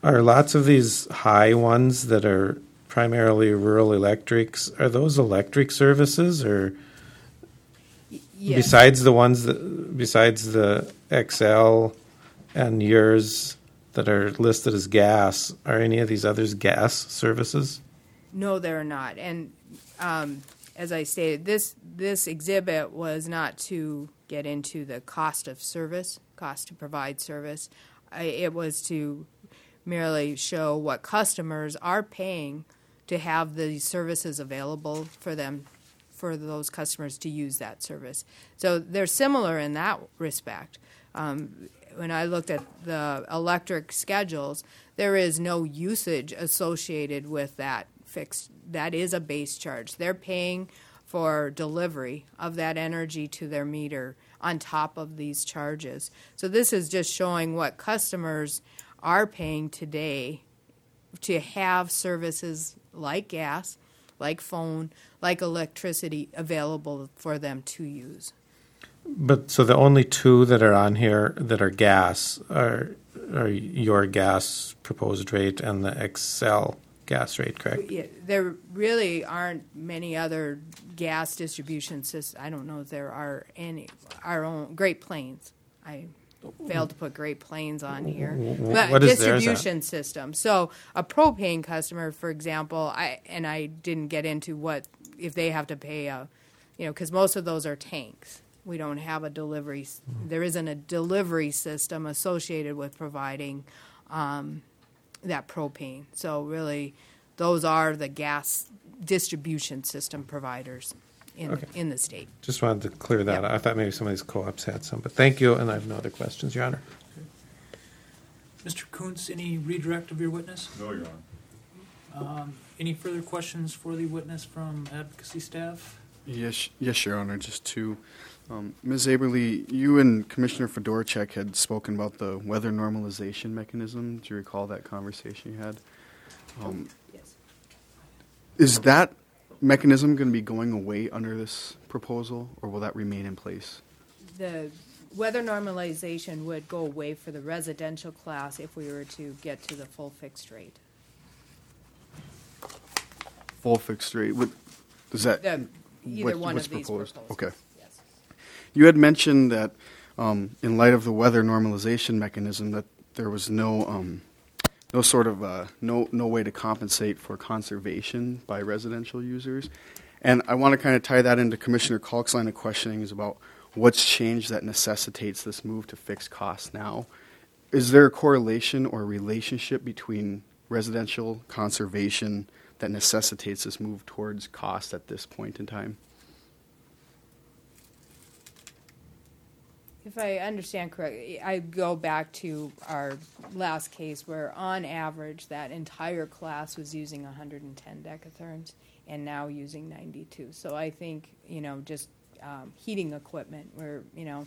are lots of these high ones that are primarily rural electrics, are those electric services, or Yes. besides the XL and yours that are listed as gas, are any of these others gas services? No, they're not. And as I stated, this exhibit was not to get into the cost of service, cost to provide service. It was to merely show what customers are paying to have the services available for them, for those customers to use that service. So they're similar in that respect. When I looked at the electric schedules, there is no usage associated with that fixed. That is a base charge. They're paying for delivery of that energy to their meter on top of these charges. So this is just showing what customers are paying today to have services like gas, like phone, like electricity available for them to use. But so the only two that are on here that are gas are your gas proposed rate and the XL gas rate, correct? Yeah, there really aren't many other gas distribution systems. I don't know if there are any. Our own Great Plains. I failed to put Great Plains on here. But What is theirs distribution system. So a propane customer, for example, I didn't get into what if they have to pay because most of those are tanks. We don't have a delivery. There isn't a delivery system associated with providing that propane. So really, those are the gas distribution system providers in the state. Just wanted to clear that. Yep. I thought maybe some of these co-ops had some, but thank you, and I have no other questions, Your Honor. Mr. Kuntz, any redirect of your witness? No, Your Honor. Any further questions for the witness from advocacy staff? Yes, Your Honor. Just two. Ms. Aberly, you and Commissioner Fedorchak had spoken about the weather normalization mechanism. Do you recall that conversation you had? Yes. Is that mechanism going to be going away under this proposal, or will that remain in place? The weather normalization would go away for the residential class if we were to get to the full fixed rate. Full fixed rate? Does that... Either one what's of these proposed? proposals. Okay. Yes. You had mentioned that in light of the weather normalization mechanism that there was no way to compensate for conservation by residential users. And I want to kind of tie that into Commissioner Kalk's line of questioning is about what's changed that necessitates this move to fixed costs now. Is there a correlation or relationship between residential conservation that necessitates this move towards cost at this point in time? If I understand correctly, I go back to our last case where on average that entire class was using 110 decatherms and now using 92. So I think, just heating equipment where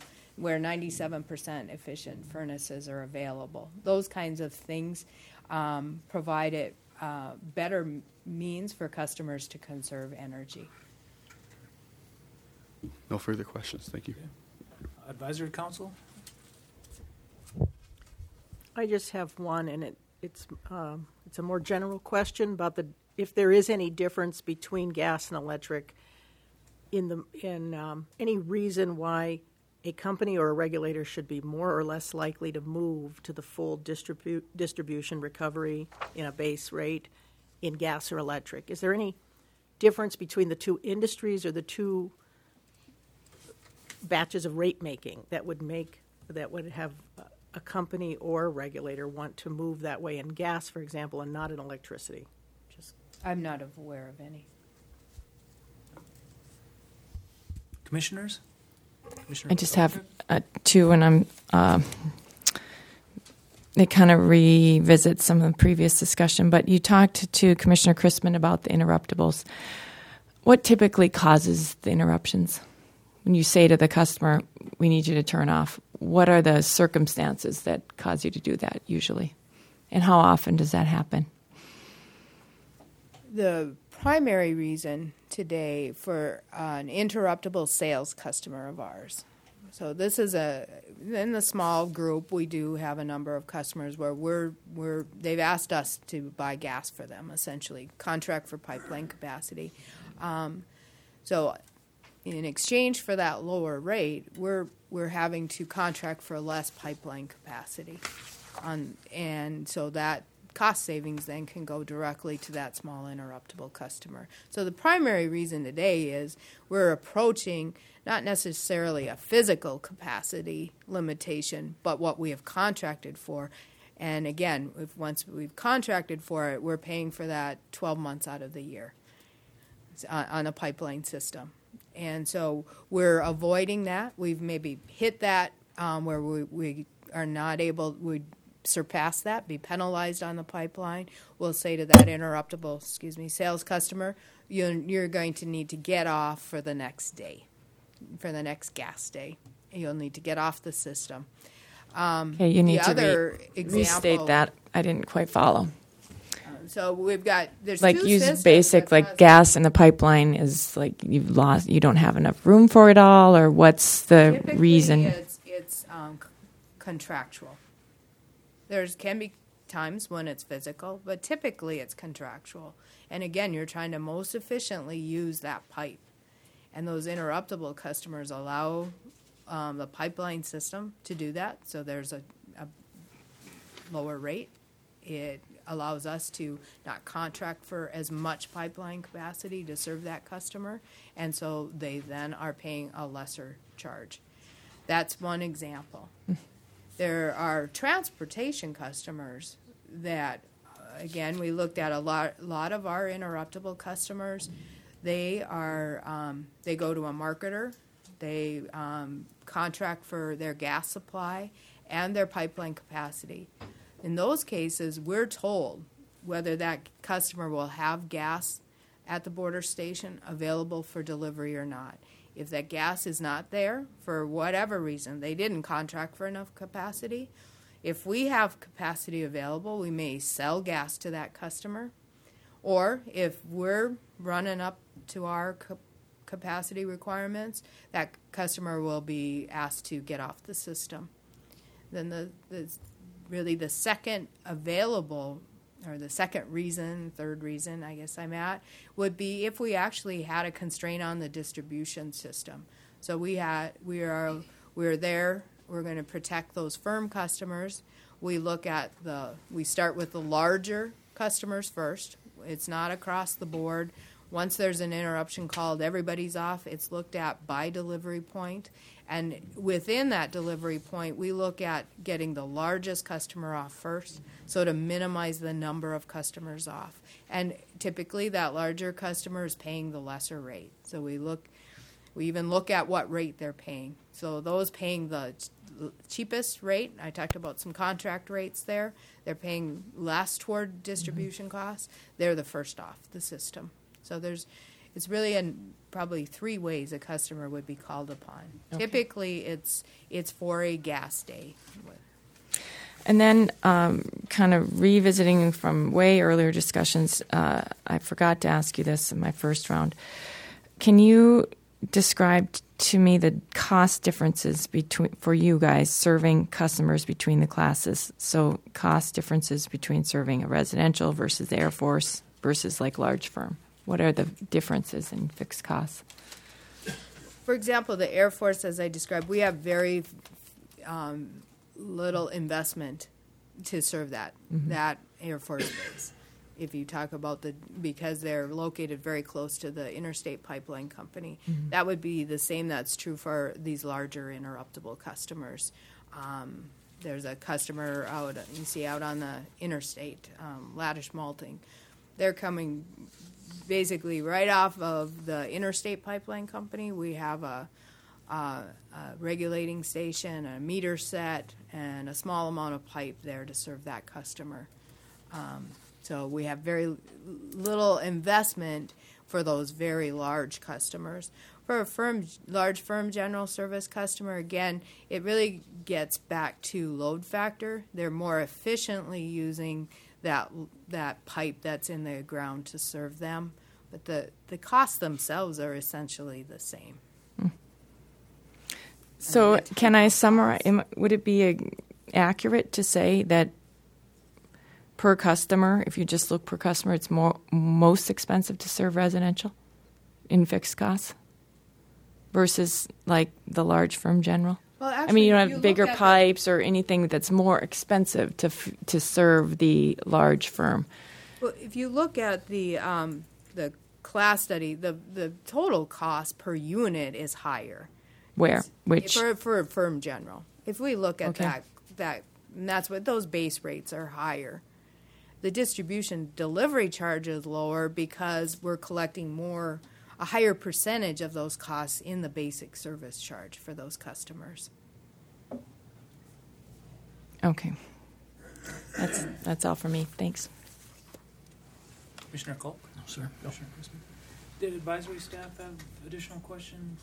97% efficient furnaces are available. Those kinds of things provide it better means for customers to conserve energy. No further questions. Thank you. Advisory Council? I just have one, and it's a more general question about if there is any difference between gas and electric in any reason why a company or a regulator should be more or less likely to move to the full distribution recovery in a base rate in gas or electric. Is there any difference between the two industries or the two batches of rate making that would have a company or a regulator want to move that way in gas, for example, and not in electricity? I'm not aware of any. Commissioners? I just have two, and it kind of revisits some of the previous discussion, but you talked to Commissioner Christman about the interruptibles. What typically causes the interruptions? When you say to the customer, we need you to turn off, what are the circumstances that cause you to do that usually? And how often does that happen? The primary reason today for an interruptible sales customer of ours So this is in the small group, we do have a number of customers where they've asked us to buy gas for them, essentially, contract for pipeline capacity. So in exchange for that lower rate, we're having to contract for less pipeline capacity. And so that cost savings then can go directly to that small interruptible customer. So the primary reason today is we're approaching not necessarily a physical capacity limitation, but what we have contracted for. And again, once we've contracted for it, we're paying for that 12 months out of the year on a pipeline system. And so we're avoiding that. We've maybe hit that where we are not able, we surpass that, be penalized on the pipeline. We'll say to that interruptible, sales customer, you're going to need to get off for the next day, for the next gas day. You'll need to get off the system. Okay, you need to restate that. I didn't quite follow. So we've got there's like two use systems basic like gas in the pipeline is like you don't have enough room for it all, or what's the typically reason? It's contractual. Can be times when it's physical, but typically it's contractual. And again, you're trying to most efficiently use that pipe, and those interruptible customers allow the pipeline system to do that. So there's a lower rate. It allows us to not contract for as much pipeline capacity to serve that customer, and so they then are paying a lesser charge. That's one example. There are transportation customers that, again, we looked at a lot of our interruptible customers. They are they go to a marketer. They contract for their gas supply and their pipeline capacity. In those cases, we're told whether that customer will have gas at the border station available for delivery or not. If that gas is not there, for whatever reason, they didn't contract for enough capacity, if we have capacity available, we may sell gas to that customer. Or if we're running up to our capacity requirements, that customer will be asked to get off the system. Then really the second available, or the second reason, third reason I guess I'm at, would be if we actually had a constraint on the distribution system. So we are there, we're going to protect those firm customers. We start with the larger customers first. It's not across the board. Once there's an interruption called, everybody's off. It's looked at by delivery point. And within that delivery point, we look at getting the largest customer off first, so to minimize the number of customers off. And typically that larger customer is paying the lesser rate. So we even look at what rate they're paying. So those paying the cheapest rate, I talked about some contract rates there, they're paying less toward distribution costs, they're the first off the system. So it's really probably three ways a customer would be called upon. Okay. Typically, it's for a gas day. And then kind of revisiting from way earlier discussions, I forgot to ask you this in my first round. Can you describe to me the cost differences for you guys serving customers between the classes? So cost differences between serving a residential versus the Air Force versus like large firm. What are the differences in fixed costs? For example, the Air Force, as I described, we have very little investment to serve that Air Force base. If you talk about because they're located very close to the interstate pipeline company, that would be the same that's true for these larger interruptible customers. There's a customer out on the interstate, Laddish Malting. They're coming basically right off of the interstate pipeline company. We have a regulating station, a meter set, and a small amount of pipe there to serve that customer. So we have very little investment for those very large customers. For a large firm general service customer, again, it really gets back to load factor. They're more efficiently using that pipe that's in the ground to serve them, but the costs themselves are essentially the same. So can I summarize? Would it be accurate to say that per customer, if you just look per customer, it's most expensive to serve residential in fixed costs versus like the large firm general? Well, I mean, you don't if have look bigger at pipes or anything that's more expensive to serve the large firm. Well, if you look at the class study, the total cost per unit is higher. Where? Which? For firm general. If we look at Okay. that, and that's what those base rates are higher. The distribution delivery charge is lower because we're collecting a higher percentage of those costs in the basic service charge for those customers. Okay. That's all for me. Thanks. Commissioner Culp? No, sir. Commissioner Christmas? Did advisory staff have additional questions?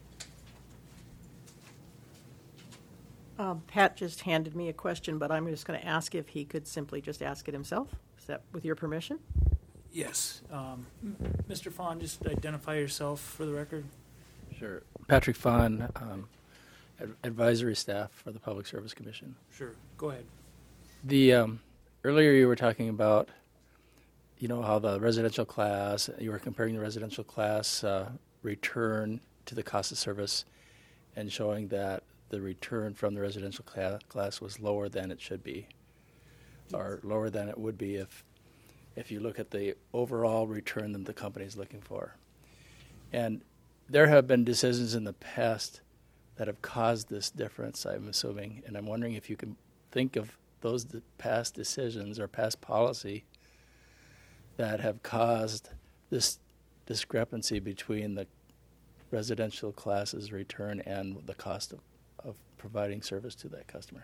Pat just handed me a question, but I'm just going to ask if he could simply just ask it himself. Is that with your permission? Yes. Mr. Fawn, just identify yourself for the record. Sure. Patrick Fawn, advisory staff for the Public Service Commission. Sure. Go ahead. The earlier you were talking about, how the residential class, you were comparing the residential class return to the cost of service and showing that the return from the residential class was lower than it should be, or lower than it would be if you look at the overall return that the company is looking for. And there have been decisions in the past that have caused this difference, I'm assuming, and I'm wondering if you can think of those past decisions or past policy that have caused this discrepancy between the residential class's return and the cost of providing service to that customer.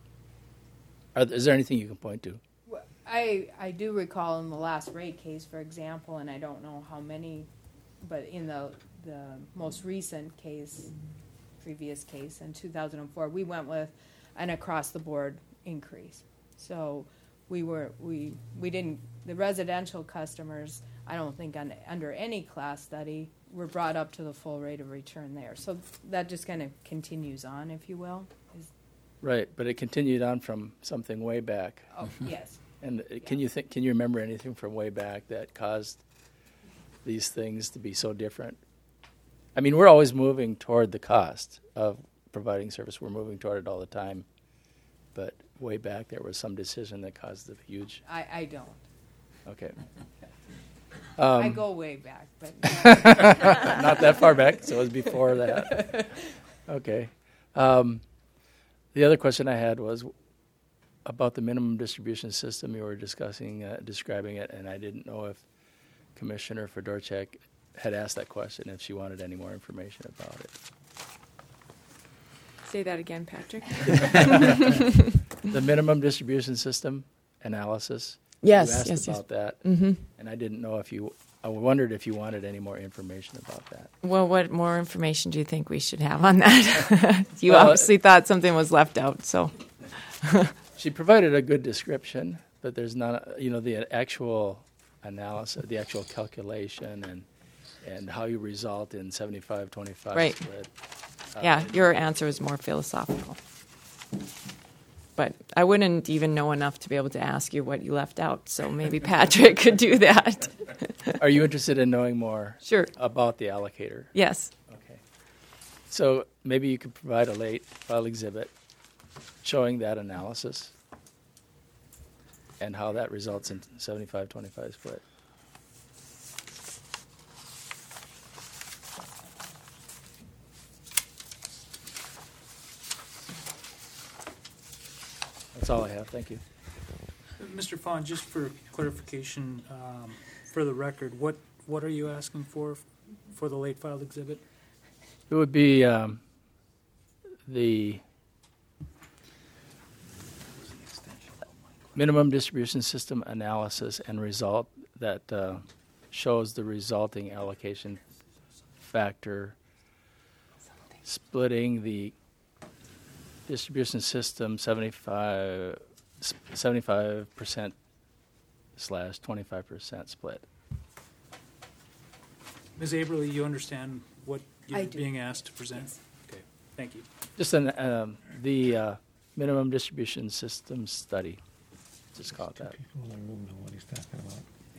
Is there anything you can point to? Well, I do recall in the last rate case, for example, and I don't know how many, but in the most recent case, previous case in 2004, we went with an across-the-board increase. So we didn't, the residential customers, I don't think under any class study, were brought up to the full rate of return there. So that just kind of continues on, if you will. Right, but it continued on from something way back. Oh, yes. And can you remember anything from way back that caused these things to be so different? I mean, we're always moving toward the cost of providing service. We're moving toward it all the time. But way back there was some decision that caused a huge... I don't. Okay. I go way back, but... Not that far back, so it was before that. Okay. The other question I had was about the minimum distribution system. You were describing it, and I didn't know if Commissioner Fedorchak had asked that question, if she wanted any more information about it. Say that again, Patrick. The minimum distribution system analysis. Yes, you asked about that, Mm-hmm. and I didn't know I wondered if you wanted any more information about that. Well, what more information do you think we should have on that? You obviously thought something was left out, so. She provided a good description, but there's not, the actual analysis, the actual calculation, and how you result in 75-25 Right. split. Yeah, your answer was more philosophical. But I wouldn't even know enough to be able to ask you what you left out, so maybe Patrick could do that. Are you interested in knowing more Sure. about the allocator? Yes. Okay. So maybe you could provide a late file exhibit showing that analysis and how that results in 75-25 split. That's all I have. Thank you. Mr. Fawn, just for clarification, for the record, what are you asking for the late filed exhibit? It would be the minimum distribution system analysis and result that shows the resulting allocation factor, splitting the distribution system 75% / 25% split. Ms. Aberly, you understand what I you're do. being asked to present? Yes. Okay. Thank you. Just the minimum distribution system study. Just call it that. People in the room know what he's talking about.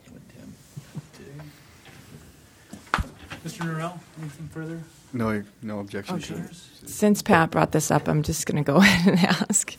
Mr. Norrell, anything further? No objection to it. Commissioners? Since Pat brought this up, I'm just going to go ahead and ask.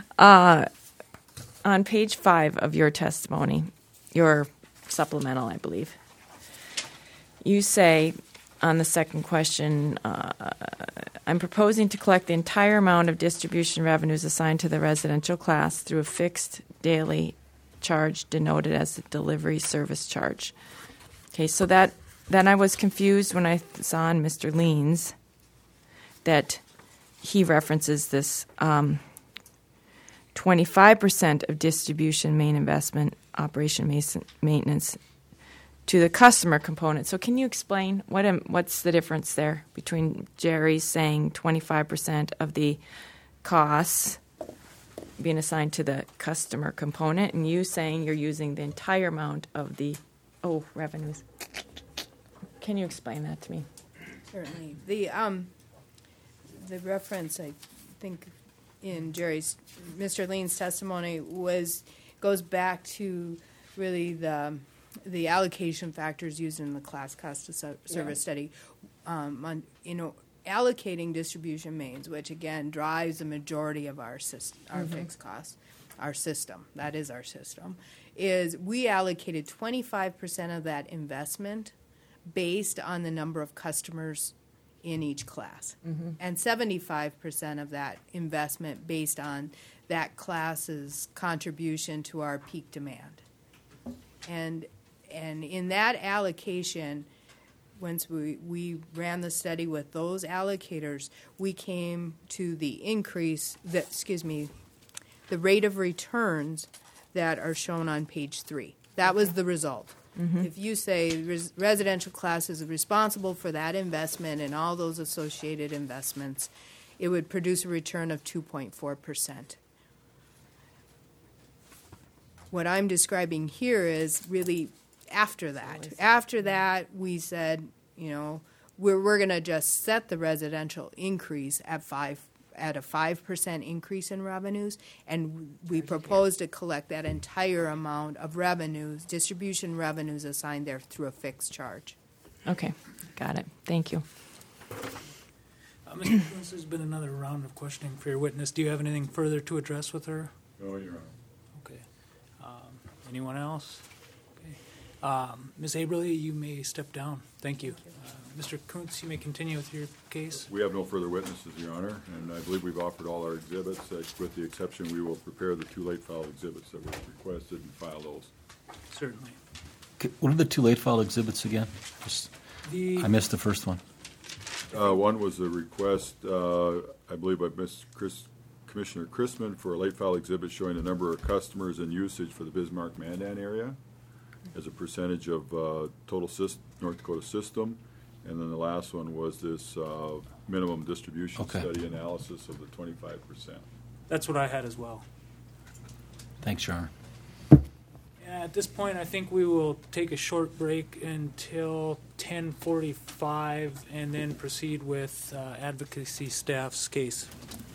On page 5 of your testimony, your supplemental, I believe, you say on the second question, I'm proposing to collect the entire amount of distribution revenues assigned to the residential class through a fixed daily charge denoted as the delivery service charge. Okay, so that then I was confused when I saw on Mr. Leans that he references this 25% of distribution main investment operation maintenance to the customer component. So can you explain what's the difference there between Jerry saying 25% of the costs being assigned to the customer component and you saying you're using the entire amount of the revenues? Can you explain that to me? Certainly. The reference, I think, in Mr. Lean's testimony goes back to really the allocation factors used in the class cost of service study. Allocating distribution mains, which again drives the majority of our system, our fixed costs, our system. That is our system. Is we allocated 25% of that investment based on the number of customers in each class, and 75% of that investment based on that class's contribution to our peak demand. And in that allocation, once we ran the study with those allocators, we came to the the rate of returns that are shown on page 3. That was the result. If you say residential class is responsible for that investment and all those associated investments, it would produce a return of 2.4%. What I'm describing here is really after that. After that, we said, we're going to just set the residential increase at a 5% increase in revenues, and we propose to collect that entire amount of revenues, distribution revenues assigned there through a fixed charge. Okay, got it. Thank you. Mr. This has been another round of questioning for your witness. Do you have anything further to address with her? No, Your Honor. Okay. Anyone else? Okay. Ms. Aberly, you may step down. Thank you. Mr. Kuntz, you may continue with your case. We have no further witnesses, Your Honor, and I believe we've offered all our exhibits. With the exception, we will prepare the 2 late file exhibits that were requested and file those. Certainly. What are the 2 late file exhibits again? I missed the first one. One was a request, I believe, by Commissioner Chrisman for a late file exhibit showing the number of customers and usage for the Bismarck-Mandan area as a percentage of total North Dakota system. And then the last one was this minimum distribution study analysis of the 25%. That's what I had as well. Thanks, Your Honor. At this point, I think we will take a short break until 10:45 and then proceed with advocacy staff's case.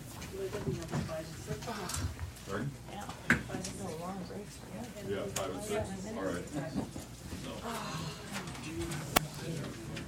Pardon? Yeah, 5 and 6. All right. No.